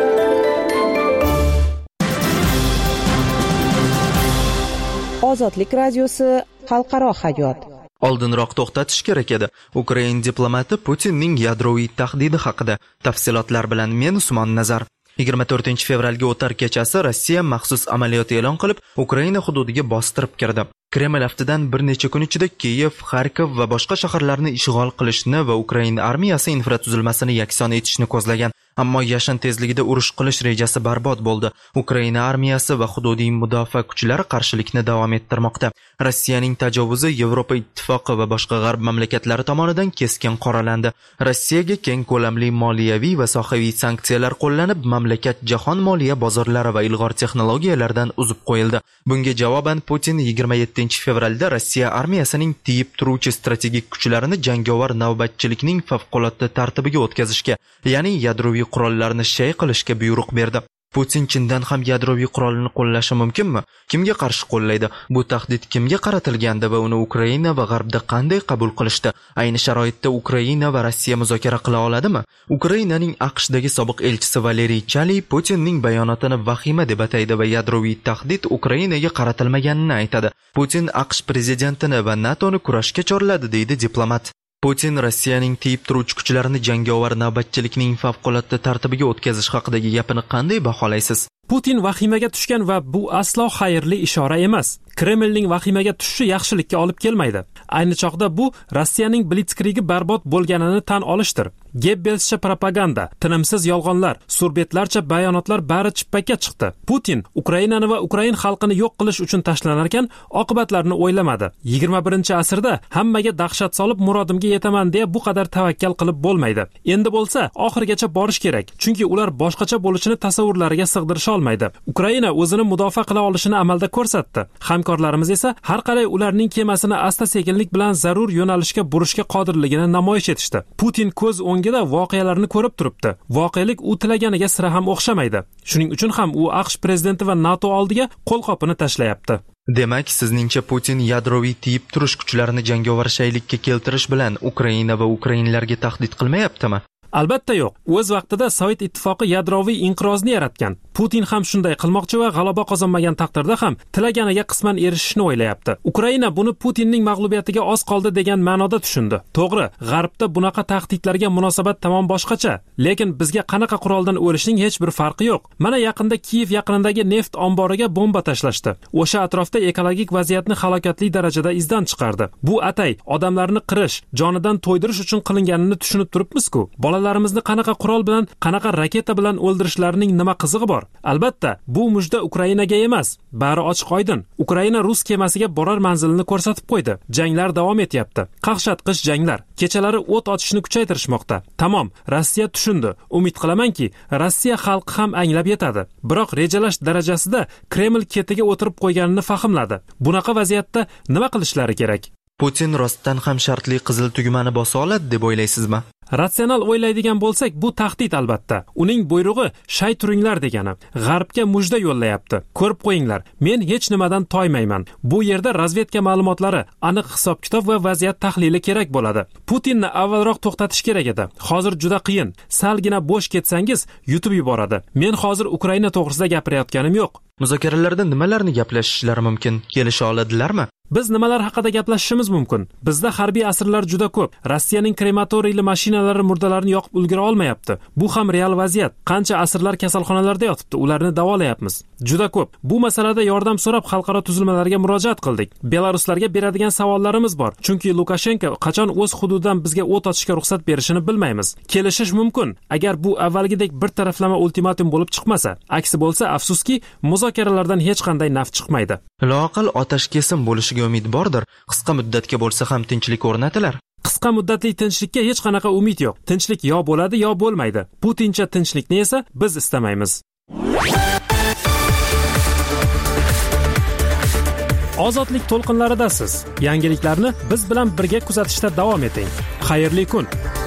Ozodlik radiosi xalqaro hayot. Oldinroq to'xtatish kerak edi. Ukrain diplomati Putinning yadroviy tahdidi haqida. Tafsilotlar bilan men Usmon Nazar. 24-fevralga o'tar kechasi Rossiya maxsus amaliyot e'lon qilib, Ukraina hududiga bostirib kirdi. Kreml aftidan bir necha kun ichida Kiyev, Xarkov va boshqa shaharlarni ishg'ol qilishni va Ukraina armiyasi infratuzilmasini yakson etishni ko'zlagan. Ammo yashin tezligida urush qilish rejasi barbod bo'ldi. Ukraina armiyasi va hududiy mudofaa kuchlari qarshilikni davom ettirmoqda. Rossiyaning tajovuzi Yevropa ittifoqi va boshqa g'arb mamlakatlari tomonidan keskin qoralandi. Rossiyaga keng ko'lamli moliyaviy va sohaviy sanksiyalar qo'llanib, mamlakat jahon moliya bozorlari va ilg'or texnologiyalardan uzib qo'yildi. Bunga javoban Putin 27-fevralda Rossiya armiyasining tiyib turuvchi strategik kuchlarini jangovar navbatchilikning favqulodda tartibiga o'tkazishga, ya'ni yadroviy qurollarni shay qilishga buyruq berdi. Putin chindan ham yadroviy qurolni qo'llashi mumkinmi? Kimga qarshi qo'llaydi? Bu tahdid kimga qaratilgandi va uni Ukraina va G'arbda qanday qabul qilishdi? Ayni sharoitda Ukraina va Rossiya muzokara qila oladimi? Ukrainaning AQShdagi sobiq elchisi Valeriy Chali Putinning bayonotini vahima deb ataydi va yadroviy tahdid Ukrainaga qaratilmaganini aytadi. Putin AQSh prezidentini va NATOni kurashga chorladi, deydi diplomat. Putin Rossiyaning tiyib turuvchi kuchlarini jangovar navbatchilikning favqulodda tartibiga o'tkazish haqidagi gapini qanday baholaysiz? Putin vahimaga tushgan va bu aslo xayrli ishora emas. Kremlning vahimaga tushishi yaxshilikka olib kelmaydi. Ayni chog'da bu Rossiyaning blitzkrigi barbod bo'lganini tan olishdir. Gebbelscha propaganda, tinimsiz yolg'onlar, surbetlarcha bayonotlar bari chippakka chiqdi. Putin Ukrainani va Ukrain xalqini yo'q qilish uchun tashlanar ekan, oqibatlarini o'ylamadi. 21-asrda hammaga dahshat solib murodimga yetaman deya bu qadar tavakkal qilib bo'lmaydi. Endi bo'lsa, oxirigacha borish kerak, chunki ular boshqacha bo'lishini tasavvurlariga sig'dirish olmaydi. Ukraina o'zini mudofaa qila olishini amalda ko'rsatdi. Hamkorlarimiz esa har qalay ularning kemasini asta-sekinlik bilan zarur yo'nalishga burishga qodirligini namoyish etishdi. Putin ko'z o'ngida voqealarni ko'rib turibdi. Voqelik u tilaganiga sira ham o'xshamaydi. Shuning uchun ham u AQSh prezidenti va NATO oldiga qo'lqopini tashlayapti. Demak, sizningcha Putin yadroviy tiyib turish kuchlarini jangovar shaylikka keltirish bilan Ukraina va ukrainlarga tahdid qilmayaptimi? Albatta yo'q. O'z vaqtida Sovet ittifoqi yadroviy inqirozni yaratgan. Putin ham shunday qilmoqchi va g'alaba qozonmagan taqdirda ham tilaganiga qisman erishishni o'ylayapti. Ukraina buni Putinning mag'lubiyatiga oz qoldi degan ma'noda tushundi. To'g'ri, G'arbda bunaqa tahdidlarga munosabat tamom boshqacha, lekin bizga qanaqa quroldan o'lishning hech bir farqi yo'q. Mana yaqinda Kiyev yaqinidagi neft omboriga bomba tashlashdi. O'sha atrofda ekologik vaziyatni halokatli darajada izdan chiqardi. Bu atay odamlarni qirish, jonidan to'ydirish uchun qilinganini tushunib turibmiz-ku. Bolalarimizni qanaqa qurol bilan, qanaqa raketa bilan o'ldirishlarining nima qizig'i bor? Albatta, bu mujda Ukrainaga emas. Bari ochiq-oydin. Ukraina rus kemasiga borar manzilini ko'rsatib qo'ydi. Janglar davom etyapti. Qaqshatqich janglar. Kechalari o't ochishni kuchaytirishmoqda. Tamom, Rossiya tushundi. Umid qilamanki, Rossiya xalqi ham anglab yetadi. Biroq rejalash darajasida Kreml ketiga o'tirib qo'yganini fahmladi. Bunaqa vaziyatda nima qilishlari kerak? Putin rostdan ham shartli qizil tugmani bosa oladi deb o'ylaysizmi? Ratsional o'ylaydigan bo'lsak, bu tahdid albatta. Uning buyrug'i shay turinglar degani. G'arbga mujda yo'llayapti. Ko'rib qo'yinglar, men hech nimadan toymayman. Bu yerda razvedka ma'lumotlari, aniq hisob-kitob va vaziyat tahlili kerak bo'ladi. Putinni avvalroq to'xtatish kerak edi. Hozir juda qiyin. Salgina bo'sh ketsangiz, yutib yuboradi. Men hozir Ukraina to'g'risida gapirayotganim yo'q. Muzokaralarda nimalarni gaplashishlari mumkin? Kelisha oladilarmi? Biz nimalar haqida gaplashishimiz mumkin? Bizda harbiy asirlar juda ko'p. Rossiyaning krematoriyli mashinalari murdalarni yoqib ulgura olmayapti. Bu ham real vaziyat. Qancha asirlar kasalxonalarda yotibdi, ularni davolayapmiz. Juda ko'p. Bu masalada yordam so'rab xalqaro tuzilmalarga murojaat qildik. Belaruslarga beradigan savollarimiz bor. Chunki Lukashenko qachon o'z hududidan bizga o't ochishga ruxsat berishini bilmaymiz. Kelishish mumkin, agar bu avvalgidek bir taraflama ultimatum bo'lib chiqmasa. Aksi bo'lsa, afsuski, muzokaralardan hech qanday naf chiqmaydi. Loaqal otash kesim bo'lishiga umid bordir. Qisqa muddatga bo'lsa ham tinchlik o'rnatilar. Qisqa muddatli tinchlikka hech qanaqa umid yo'q. Tinchlik yo bo'ladi, yo bo'lmaydi. Putincha tinchlikni esa biz istamaymiz. Ozodlik to'lqinlaridasiz. Yangiliklarni biz bilan birga kuzatishda davom eting. Xayrli kun.